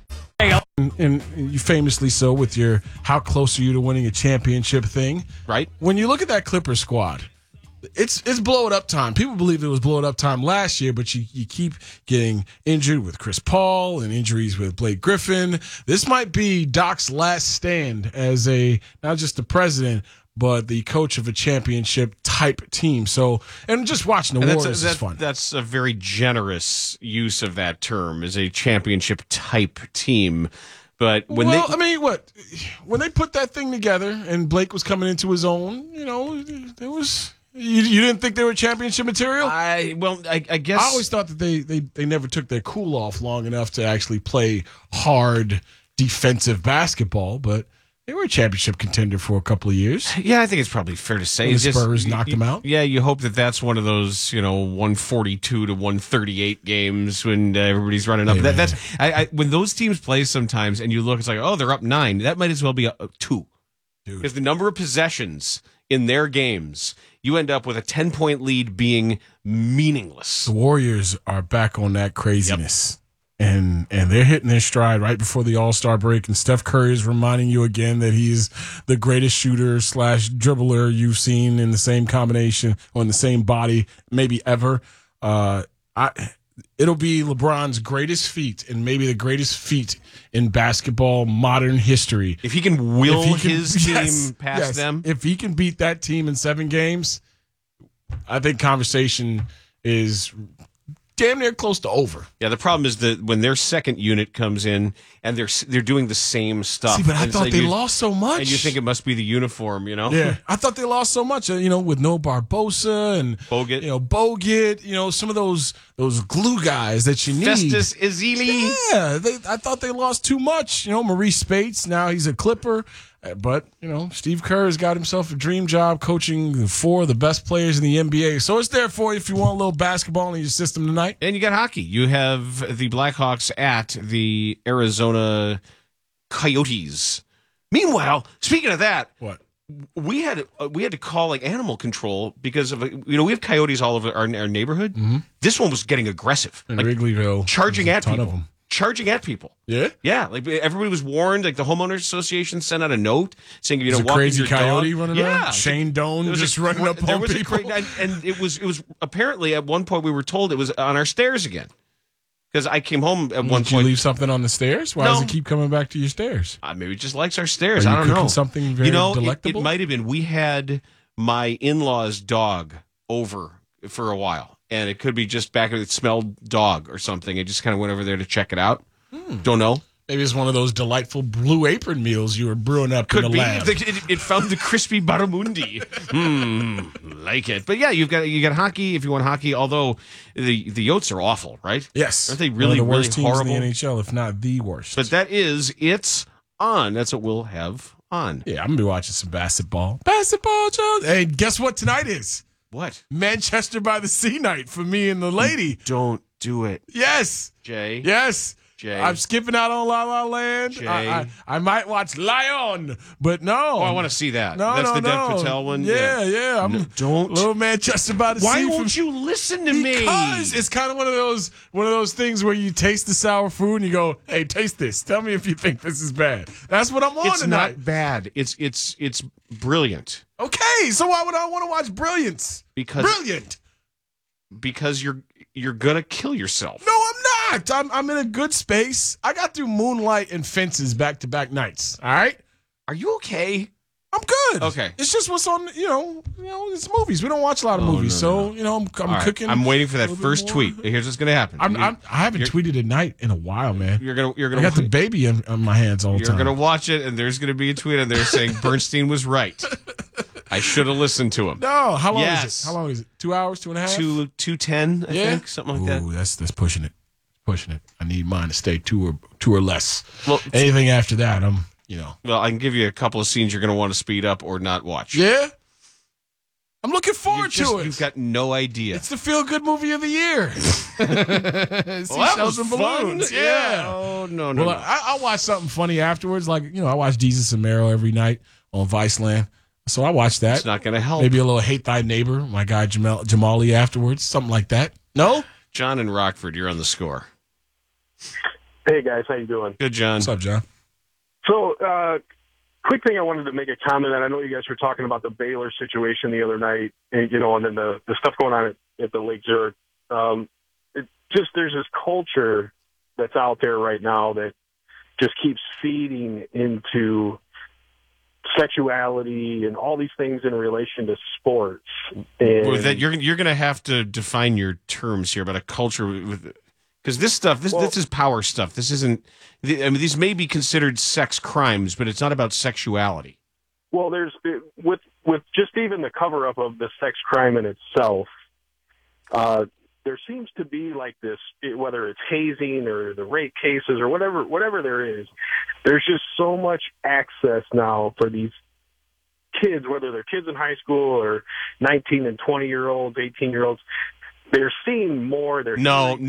And you famously so with your how close are you to winning a championship thing. Right. When you look at that Clippers squad, it's blow it up time. People believe it was blow it up time last year, but you keep getting injured with Chris Paul and injuries with Blake Griffin. This might be Doc's last stand as not just the president, but the coach of a championship type team. So, and just watching the Warriors is fun. That's a very generous use of that term, as a championship type team. But when when they put that thing together and Blake was coming into his own, there was. You didn't think they were championship material? I guess I always thought that they never took their cool off long enough to actually play hard defensive basketball, but they were a championship contender for a couple of years. Yeah, I think it's probably fair to say. When the Spurs knocked them out. Yeah, you hope that that's one of those, 142 to 138 games when everybody's running up. When those teams play sometimes, and you look, it's like, oh, they're up 9. That might as well be a 2, because the number of possessions in their games, you end up with a 10-point lead being meaningless. The Warriors are back on that craziness. Yep. And they're hitting their stride right before the All-Star break. And Steph Curry is reminding you again that he's the greatest shooter / dribbler you've seen in the same combination or in the same body maybe ever. It'll be LeBron's greatest feat and maybe the greatest feat in basketball modern history. If he can will his team past them. If he can beat that team in 7 games, I think conversation is damn near close to over. Yeah, the problem is that when their second unit comes in and they're doing the same stuff. See, but I thought they lost so much. And you think it must be the uniform, Yeah, I thought they lost so much, with no Barbosa and Bogut, some of those glue guys that you need. Festus Ezeli. Yeah, I thought they lost too much. Maurice Spates, now he's a Clipper. But, Steve Kerr has got himself a dream job coaching 4 of the best players in the NBA. So it's there for you if you want a little basketball in your system tonight. And you got hockey. You have the Blackhawks at the Arizona Coyotes. Meanwhile, speaking of that, what? We had to call animal control because of we have coyotes all over our neighborhood. Mm-hmm. This one was getting aggressive. In Wrigleyville. Charging at people. Charging at people. Yeah? Yeah. Everybody was warned. The homeowners association sent out a note saying, There's a crazy coyote dog. running around? Shane Doan just running up on people? And it was apparently at one point we were told it was on our stairs again. Because I came home at one point. Did you leave something on the stairs? Why does it keep coming back to your stairs? Maybe it just likes our stairs. I don't know. Something very delectable? It might have been. We had my in-laws' dog over for a while. And it could be just back. It smelled dog or something. I just kind of went over there to check it out. Don't know. Maybe it's one of those delightful Blue Apron meals you were brewing up Could in the be. lab. It found the crispy barramundi. Like it. But yeah, you got hockey if you want hockey. Although the Yotes are awful, right? Yes, aren't they one really of the worst teams horrible in the NHL, if not the worst? But it's on. That's what we'll have on. Yeah, I'm gonna be watching some basketball. Basketball, Jones. Hey, guess what tonight is? What? Manchester by the Sea night for me and the lady. Don't do it. Yes. Jay. Yes. Jay. I'm skipping out on La La Land. Jay. I might watch Lion, but no. Oh, I want to see that. No, That's no, the Dev no. Patel one? Yeah. I'm don't. Little Manchester by the Sea. Why won't you listen to me? Because it's kind of one of those things where you taste the sour food and you go, hey, taste this. Tell me if you think this is bad. That's what I'm on It's tonight. not bad. It's brilliant. Okay, so why would I want to watch Brilliance? Brilliant. Because you're gonna kill yourself. No, I'm not. I'm in a good space. I got through Moonlight and Fences back-to-back nights. All right? Are you okay? I'm good. Okay. It's just what's on, it's movies. We don't watch a lot of movies. I'm All right. cooking. I'm waiting for that a little first bit tweet. more. Here's what's gonna happen. I haven't tweeted at night in a while, man. You're gonna I got the baby on my hands all the You're time. gonna watch it, and there's gonna be a tweet on there saying Bernstein was right. I should have listened to him. No, how long Yes. is it? How long is it? 2 hours, 2.5? 2:10, I think, something like that. Ooh, that's pushing it. Pushing it. I need mine to stay two or less. Well, anything after that, I'm. Well, I can give you a couple of scenes you're going to want to speed up or not watch. Yeah? I'm looking forward to it. You've got no idea. It's the feel-good movie of the year. That was and fun. balloons. Yeah. Oh, no. Well, I'll watch something funny afterwards. Like, I watch Jesus and Meryl every night on Viceland. So I watch that. It's not going to help. Maybe a little Hate Thy Neighbor, my guy Jamali afterwards. Something like that. No? John and Rockford, you're on the score. Hey, guys. How you doing? Good, John. What's up, John? So, quick thing I wanted to make a comment on. I know you guys were talking about the Baylor situation the other night, and then the stuff going on at the Lake Zurich. There's this culture that's out there right now that just keeps feeding into sexuality and all these things in relation to sports. And Well, that you're going to have to define your terms here about a culture because this stuff, this is power stuff. This isn't. These may be considered sex crimes, but it's not about sexuality. Well, there's with just even the cover up of the sex crime in itself. There seems to be like this, whether it's hazing or the rape cases or whatever there is. There's just so much access now for these kids, whether they're kids in high school or 19 and 20-year-olds, 18-year-olds. They're seeing more. No. I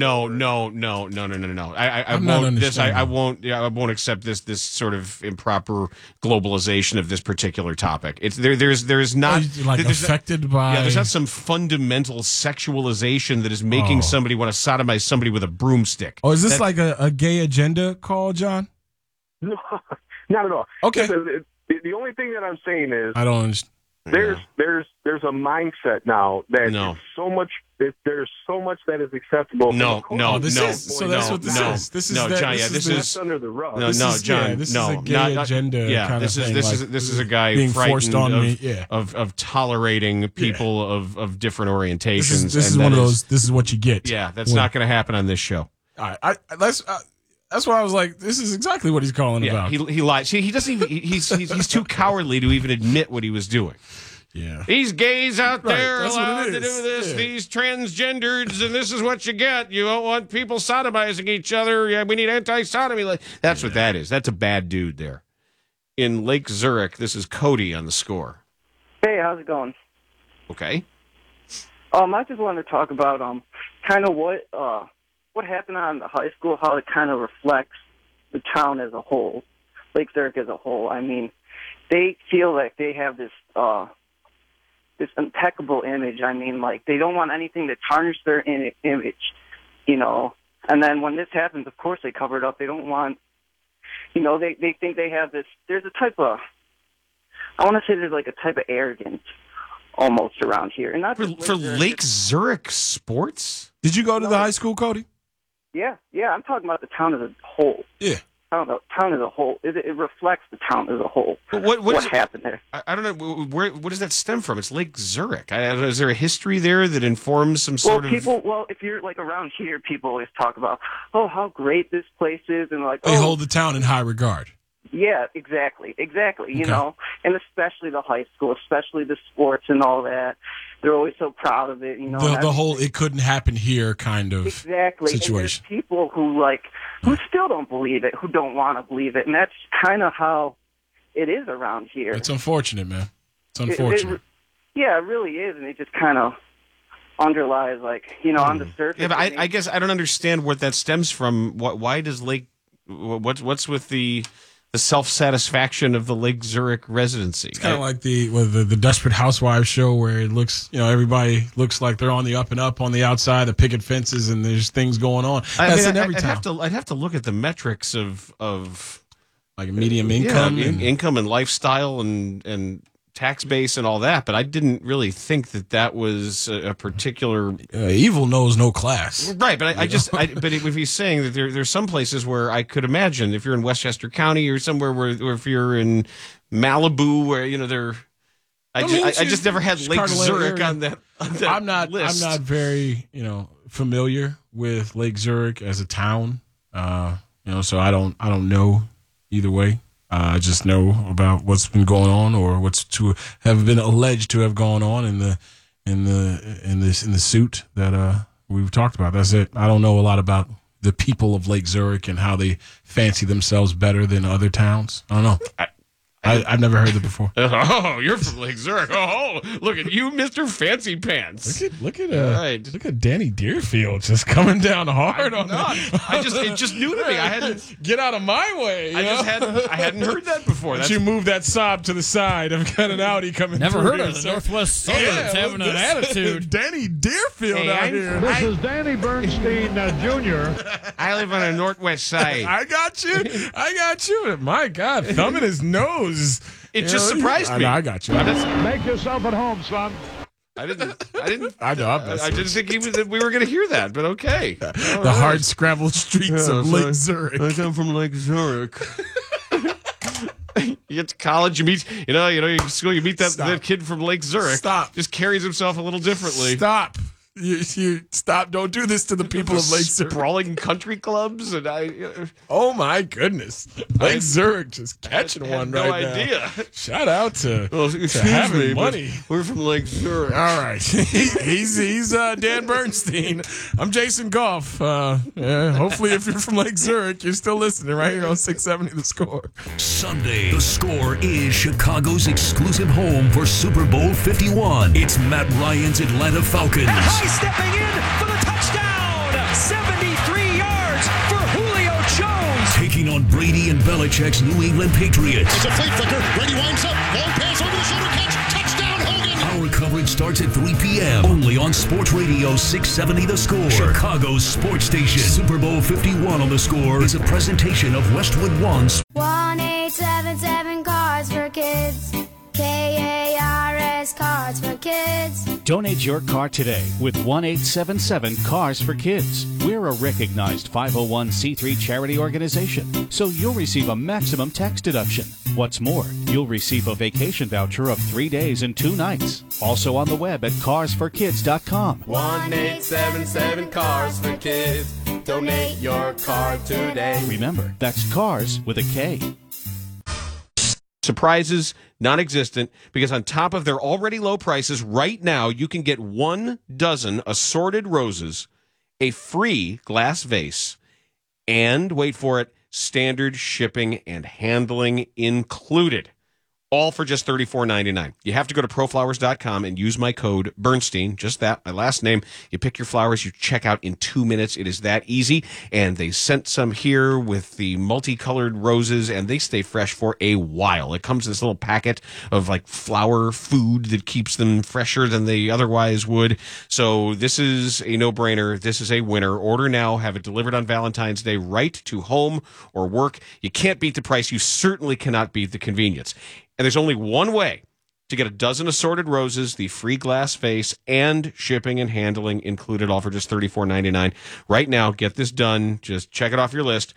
won't. I won't. Yeah, I won't accept this sort of improper globalization of this particular topic. It's there's not affected by. Yeah, there's not some fundamental sexualization that is making somebody want to sodomize somebody with a broomstick. Oh, is this like a gay agenda call, John? No, not at all. Okay. The only thing that I'm saying is I don't understand. There's a mindset now that there's so much that is acceptable. So that's what this is. This is John. This is under the rug. John. This is a gay agenda. kind this of is thing, this is a guy being frightened forced on me. of tolerating people of different orientations. This is one of those. This is what you get. Yeah, that's not going to happen on this show. All right, that's why I was like, this is exactly what he's calling about. He lied. See, he doesn't even. He's too cowardly to even admit what he was doing. Yeah. These gays out there that's allowed what to it do is. this. Yeah. These transgenders, and this is what you get. You don't want people sodomizing each other. Yeah, we need anti-sodomy. That's what that is. That's a bad dude there. In Lake Zurich, this is Cody on the score. Hey, how's it going? Okay. I just wanted to talk about kind of what happened on the high school, how it kind of reflects the town as a whole, Lake Zurich as a whole. I mean, they feel like they have this impeccable image. I mean, like, they don't want anything to tarnish their image, And then when this happens, of course they cover it up. They don't want, they think they have this. There's a type of, I want to say there's like a type of arrogance almost around here. And not for Lake Zurich sports? Did you go to the high school, Cody? Yeah, I'm talking about the town as a whole. Yeah. I don't know, town as a whole. It reflects the town as a whole. What happened there? I don't know. Where does that stem from? It's Lake Zurich. Is there a history there that informs some sort of... Well, if you're like around here, people always talk about, oh, how great this place is, and like, they hold the town in high regard. Yeah, exactly. You know, and especially the high school, especially the sports and all that. They're always so proud of it. You know, the whole "it couldn't happen here" kind of situation. And there's people who still don't believe it, who don't want to believe it, and that's kind of how it is around here. It's unfortunate, man. It's unfortunate. It really is, and it just kind of underlies, on the surface. Yeah, but I guess I don't understand where that stems from. Why does Lake? What's with the self-satisfaction of the Lake Zurich residency? It's kind of like the Desperate Housewives show where it looks, everybody looks like they're on the up and up on the outside, the picket fences, and there's things going on. That's in every town. I'd have to look at the metrics of like medium income, income and lifestyle and tax base and all that, but I didn't really think that was a particular... evil knows no class. Right, but but if he's saying that there's some places where I could imagine, if you're in Westchester County or somewhere where if you're in Malibu, where, I just never had Lake Zurich on that I'm not list. I'm not very, familiar with Lake Zurich as a town, so I don't know either way. I just know about what's been going on, or what's to have been alleged to have gone on in the suit that we've talked about. That's it. I don't know a lot about the people of Lake Zurich and how they fancy themselves better than other towns. I don't know. I've never heard that before. Oh, you're from Lake Zurich. Oh, look at you, Mr. Fancy Pants. Look at Danny Deerfield just coming down hard on that. It just new to me. I hadn't get out of my way. I hadn't heard that before. You move that sob to the side. I've got an Audi coming. Never through heard of the Northwest Suburbs having an attitude. Danny Deerfield out here. This is Danny Bernstein Jr. I live on the Northwest side. I got you. My God, thumb in his nose. It just surprised me. I got you. Make yourself at home, son. I didn't. I know. I didn't think we were going to hear that, but okay. The hard scrambled streets of Lake Zurich. I come from Lake Zurich. You get to college, you meet, you school, you meet that kid from Lake Zurich. Stop. Just carries himself a little differently. Stop. You stop! Don't do this to the people of Lake Zurich. Sprawling country clubs, and oh my goodness, Lake Zurich just catching one right now. No idea. Shout out to excuse me, money. We're from Lake Zurich. All right, he's Dan Bernstein. I'm Jason Goff. Hopefully, if you're from Lake Zurich, you're still listening right here on 670 The Score. Sunday, The Score is Chicago's exclusive home for Super Bowl 51. It's Matt Ryan's Atlanta Falcons. Stepping in for the touchdown! 73 yards for Julio Jones! Taking on Brady and Belichick's New England Patriots. It's a flea flicker. Brady winds up. Long pass over the shoulder catch. Touchdown, Hogan! Our coverage starts at 3 p.m. only on Sports Radio 670 The Score. Chicago's sports station. Super Bowl 51 on The Score is a presentation of Westwood One. 1-877 Cars for Kids. KARS Cars for Kids. Donate your car today with 1-877 Cars for Kids. We're a recognized 501c3 charity organization, so you'll receive a maximum tax deduction. What's more, you'll receive a vacation voucher of 3 days and 2 nights. Also on the web at carsforkids.com. 1-877 Cars for Kids. Donate your car today. Remember, that's Cars with a K. Surprises non-existent, because on top of their already low prices right now, you can get 1 dozen assorted roses, a free glass vase, and wait for it, standard shipping and handling included, all for just $34.99. You have to go to proflowers.com and use my code Bernstein, just that, my last name. You pick your flowers, you check out in 2 minutes. It is that easy. And they sent some here with the multicolored roses, and they stay fresh for a while. It comes in this little packet of like flower food that keeps them fresher than they otherwise would. So this is a no-brainer. This is a winner. Order now, have it delivered on Valentine's Day right to home or work. You can't beat the price. You certainly cannot beat the convenience. And there's only one way to get 12 assorted roses, the free glass vase, and shipping and handling included, all for just $34.99. Right now, get this done. Just check it off your list.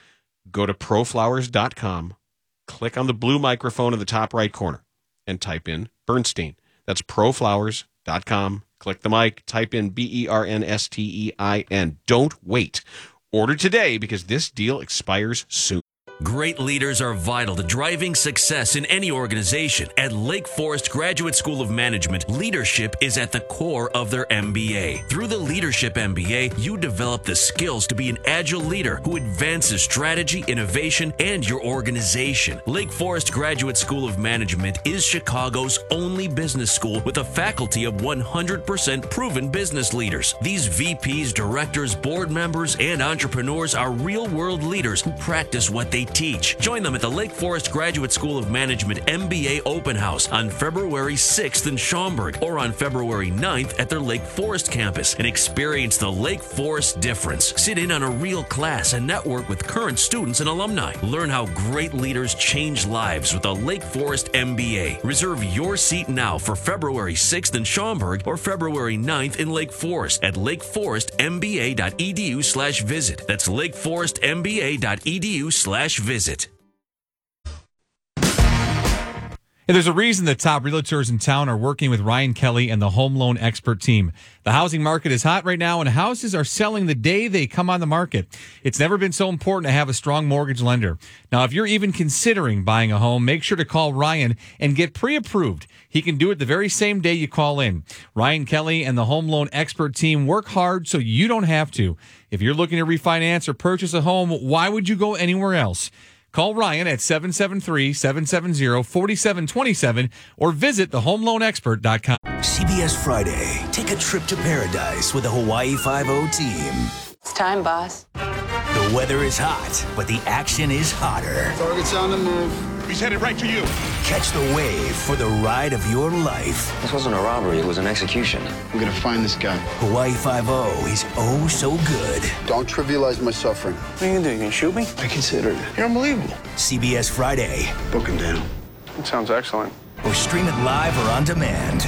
go to proflowers.com, click on the blue microphone in the top right corner, and type in Bernstein. That's proflowers.com. Click the mic, type in BERNSTEIN. Don't wait. Order today because this deal expires soon. Great leaders are vital to driving success in any organization. At Lake Forest Graduate School of Management, leadership is at the core of their MBA. Through the Leadership MBA, you develop the skills to be an agile leader who advances strategy, innovation, and your organization. Lake Forest Graduate School of Management is Chicago's only business school with a faculty of 100% proven business leaders. These VPs, directors, board members, and entrepreneurs are real-world leaders who practice what they teach. Join them at the Lake Forest Graduate School of Management MBA Open House on February 6th in Schaumburg or on February 9th at their Lake Forest campus and experience the Lake Forest difference. Sit in on a real class and network with current students and alumni. Learn how great leaders change lives with the Lake Forest MBA. Reserve your seat now for February 6th in Schaumburg or February 9th in Lake Forest at lakeforestmba.edu/visit. That's lakeforestmba.edu/visit. And there's a reason the top realtors in town are working with Ryan Kelly and the Home Loan Expert team. The housing market is hot right now, and houses are selling the day they come on the market. It's never been so important to have a strong mortgage lender. Now, if you're even considering buying a home, make sure to call Ryan and get pre-approved. He can do it the very same day you call in. Ryan Kelly and the Home Loan Expert team work hard so you don't have to. If you're looking to refinance or purchase a home, why would you go anywhere else? Call Ryan at 773-770-4727 or visit thehomeloanexpert.com. CBS Friday. Take a trip to paradise with the Hawaii 5-0 team. It's time, boss. The weather is hot, but the action is hotter. Target's on the move. He's headed right to you. Catch the wave for the ride of your life. This wasn't a robbery, it was an execution. We're gonna find this guy. Hawaii 5-0 is oh so good. Don't trivialize my suffering. What are you gonna do? You gonna shoot me? I considered it. You're unbelievable. CBS Friday. Book him down. It sounds excellent. Or stream it live or on demand.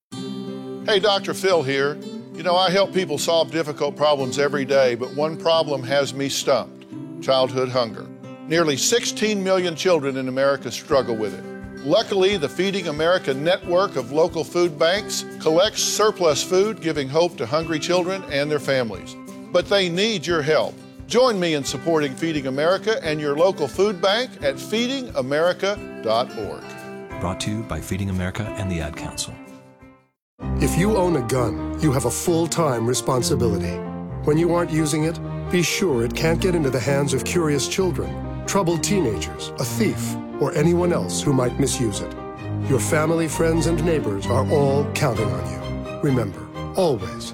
Hey, Dr. Phil here. You know, I help people solve difficult problems every day, but one problem has me stumped: childhood hunger. Nearly 16 million children in America struggle with it. Luckily, the Feeding America network of local food banks collects surplus food, giving hope to hungry children and their families. But they need your help. Join me in supporting Feeding America and your local food bank at feedingamerica.org. Brought to you by Feeding America and the Ad Council. If you own a gun, you have a full-time responsibility. When you aren't using it, be sure it can't get into the hands of curious children, troubled teenagers, a thief, or anyone else who might misuse it. Your family, friends, and neighbors are all counting on you. Remember, always,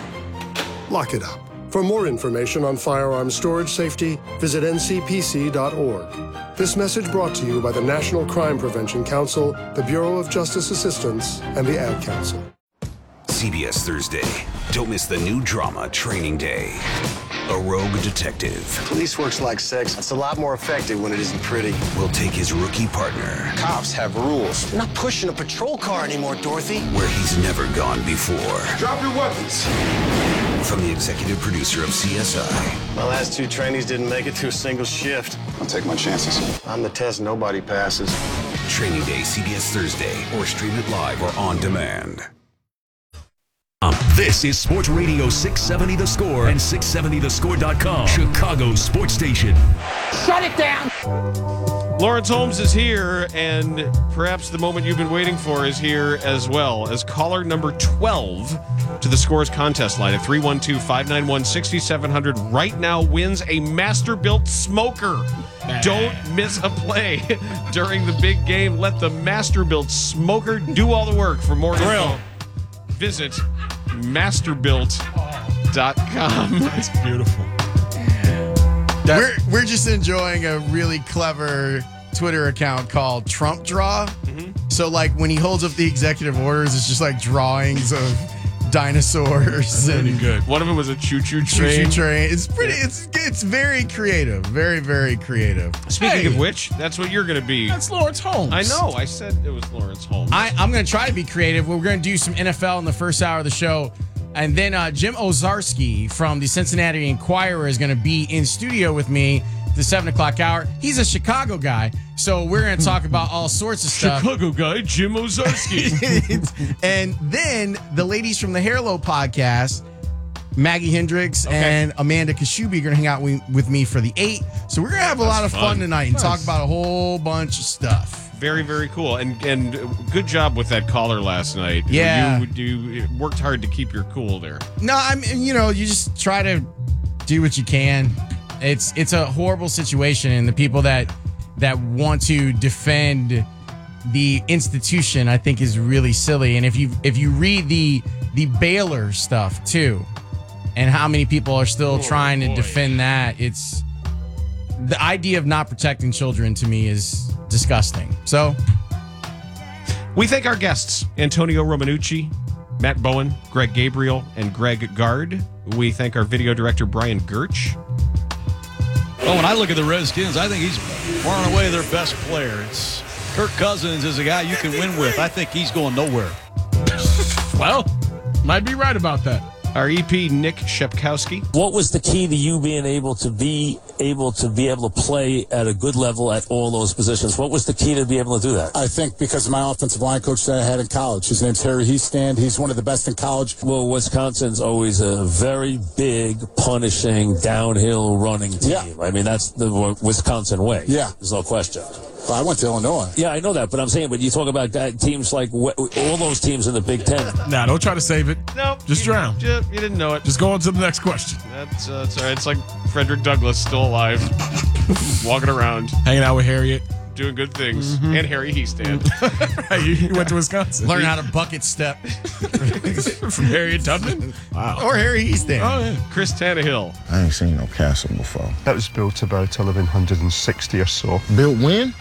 lock it up. For more information on firearms storage safety, visit ncpc.org. This message brought to you by the National Crime Prevention Council, the Bureau of Justice Assistance, and the Ad Council. CBS Thursday. Don't miss the new drama Training Day. A rogue detective. Police work's like sex. It's a lot more effective when it isn't pretty. Will take his rookie partner. Cops have rules. They're not pushing a patrol car anymore, Dorothy. Where he's never gone before. Drop your weapons. From the executive producer of CSI. My last two trainees didn't make it through a single shift. I'll take my chances. I'm the test nobody passes. Training Day, CBS Thursday. Or stream it live or on demand. This is Sports Radio 670 The Score and 670thescore.com. Chicago's sports station. Shut it down! Lawrence Holmes is here, and perhaps the moment you've been waiting for is here as well, as caller number 12 to the Scores contest line at 312-591-6700 right now wins a Masterbuilt smoker. Don't miss a play during the big game. Let the Masterbuilt smoker do all the work. For more info, visit masterbuilt.com. That's beautiful. We're just enjoying a really clever Twitter account called Trump Draw. Mm-hmm. So, like, when he holds up the executive orders, it's just like drawings of dinosaurs. Pretty good. One of them was a choo-choo train. Choo-choo train. It's pretty. It's very creative. Very, very creative. Speaking of which, that's what you're going to be. That's Lawrence Holmes. I know. I said it was Lawrence Holmes. I'm going to try to be creative. We're going to do some NFL in the first hour of the show. And then Jim Ozarski from the Cincinnati Enquirer is going to be in studio with me to the 7 o'clock hour. He's a Chicago guy, so we're going to talk about all sorts of stuff. Chicago guy, Jim Ozarski. And then the ladies from the Hair Low podcast, Maggie Hendricks and Amanda Kashubi, are going to hang out with me for the 8. So we're going to have a lot of fun tonight and talk about a whole bunch of stuff. Very, very cool. And good job with that caller last night. Yeah. You worked hard to keep your cool there. No, I mean, you just try to do what you can. It's a horrible situation, and the people that want to defend the institution, I think, is really silly. And if you read the Baylor stuff too, and how many people are still trying to defend that, it's the idea of not protecting children to me is disgusting. So we thank our guests, Antonio Romanucci, Matt Bowen, Greg Gabriel, and Greg Gard. We thank our video director, Brian Gertch. Well, when I look at the Redskins, I think he's far and away their best player. Kirk Cousins is a guy you can win with. I think he's going nowhere. Well, might be right about that. Our EP, Nick Shepkowski. What was the key to you being able to play at a good level at all those positions? What was the key to be able to do that? I think because of my offensive line coach that I had in college. His name's Harry Heastand. He's one of the best in college. Well, Wisconsin's always a very big, punishing, downhill running team. Yeah. I mean, that's the Wisconsin way. Yeah. There's no question. Well, I went to Illinois. Yeah, I know that, but I'm saying, but you talk about teams like all those teams in the Big Ten. Nah, don't try to save it. Nope. Just drown. You didn't know it. Just go on to the next question. That's all right. It's like Frederick Douglass still alive, walking around, hanging out with Harriet, doing good things, and Harry Heastand. You went to Wisconsin. Learn how to bucket step from Harriet Tubman. Wow. Or Harry Heastand. Oh yeah. Chris Tannehill. I ain't seen no castle before. That was built about 1160 or so. Built when?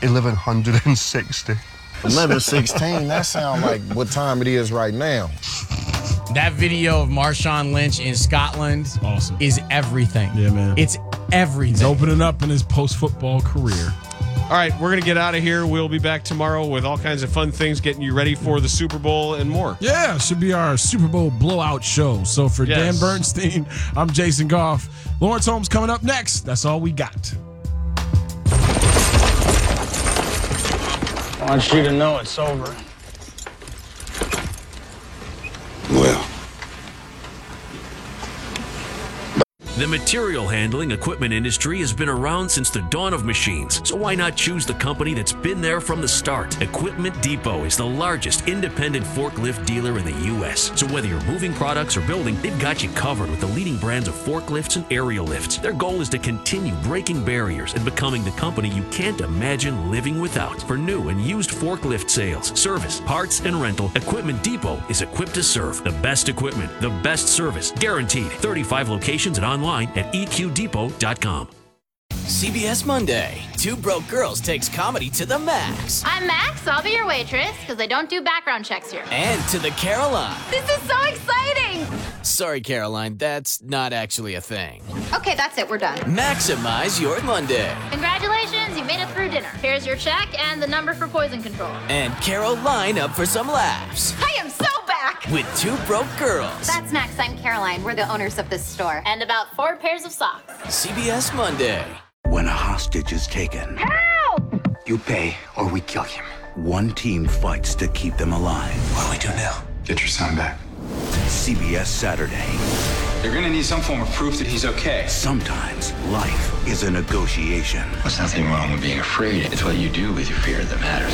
1160. 1116. That sounds like what time it is right now. That video of Marshawn Lynch in Scotland is everything. Yeah, man. It's everything. He's opening up in his post-football career. All right, we're going to get out of here. We'll be back tomorrow with all kinds of fun things, getting you ready for the Super Bowl and more. Yeah, it should be our Super Bowl blowout show. So for Dan Bernstein, I'm Jason Goff. Lawrence Holmes coming up next. That's all we got. I want you to know it's over. Well. The material handling equipment industry has been around since the dawn of machines, so why not choose the company that's been there from the start? Equipment Depot is the largest independent forklift dealer in the U.S., so whether you're moving products or building, they've got you covered with the leading brands of forklifts and aerial lifts. Their goal is to continue breaking barriers and becoming the company you can't imagine living without. For new and used forklift sales, service, parts, and rental, Equipment Depot is equipped to serve. The best equipment, the best service, guaranteed. 35 locations and online at eqdepot.com. CBS Monday. Two Broke Girls takes comedy to the max. I'm Max. I'll be your waitress because I don't do background checks here. And to the Caroline. This is so exciting. Sorry, Caroline, that's not actually a thing. Okay, that's it. We're done. Maximize your Monday. Congratulations, you made it through dinner. Here's your check and the number for poison control. And Caroline up for some laughs. I am so back. With Two Broke Girls. That's Max. I'm Caroline. We're the owners of this store. And about 4 pairs of socks. CBS Monday. When a hostage is taken, help! You pay or we kill him. One team fights to keep them alive. What do we do now? Get your son back. CBS Saturday. They're gonna need some form of proof that he's okay. Sometimes life is a negotiation. There's nothing wrong with being afraid. It's what you do with your fear that matters.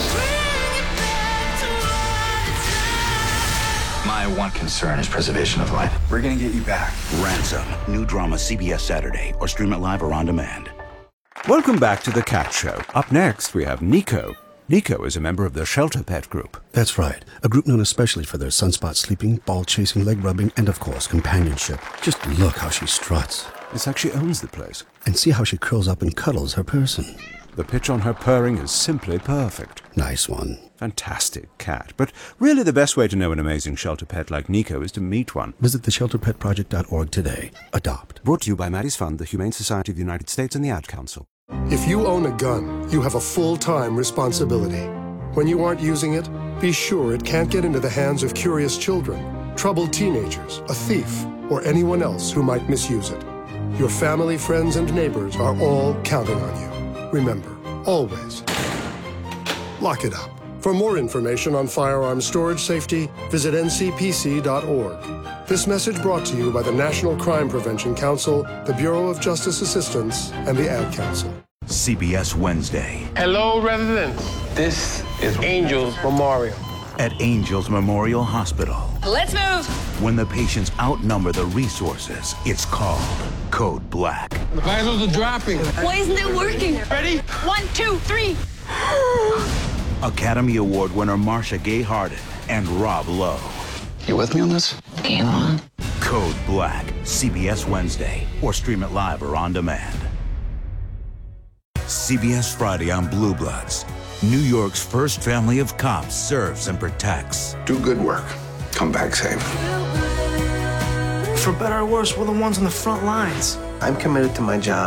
My one concern is preservation of life. We're gonna get you back. Ransom. New drama CBS Saturday, or stream it live or on demand. Welcome back to The Cat Show. Up next, we have Nico. Nico is a member of the Shelter Pet Group. That's right. A group known especially for their sunspot sleeping, ball chasing, leg rubbing, and of course, companionship. Just look how she struts. It's like she owns the place. And see how she curls up and cuddles her person. The pitch on her purring is simply perfect. Nice one. Fantastic cat. But really the best way to know an amazing shelter pet like Nico is to meet one. Visit theshelterpetproject.org today. Adopt. Brought to you by Maddie's Fund, the Humane Society of the United States, and the Ad Council. If you own a gun, you have a full-time responsibility. When you aren't using it, be sure it can't get into the hands of curious children, troubled teenagers, a thief, or anyone else who might misuse it. Your family, friends, and neighbors are all counting on you. Remember, always, lock it up. For more information on firearm storage safety, visit ncpc.org. This message brought to you by the National Crime Prevention Council, the Bureau of Justice Assistance, and the Ad Council. CBS Wednesday. Hello, residents. This is Angels Memorial. At Angels Memorial Hospital. Let's move. When the patients outnumber the resources, it's called Code Black. The vitals are dropping. Why isn't it working? Ready? 1, 2, 3. Academy Award winner Marcia Gay Harden and Rob Lowe. You with me on this? Game on. Code Black, CBS Wednesday, or stream it live or on demand. CBS Friday on Blue Bloods. New York's first family of cops serves and protects. Do good work. Come back safe. For better or worse, we're the ones on the front lines. I'm committed to my job.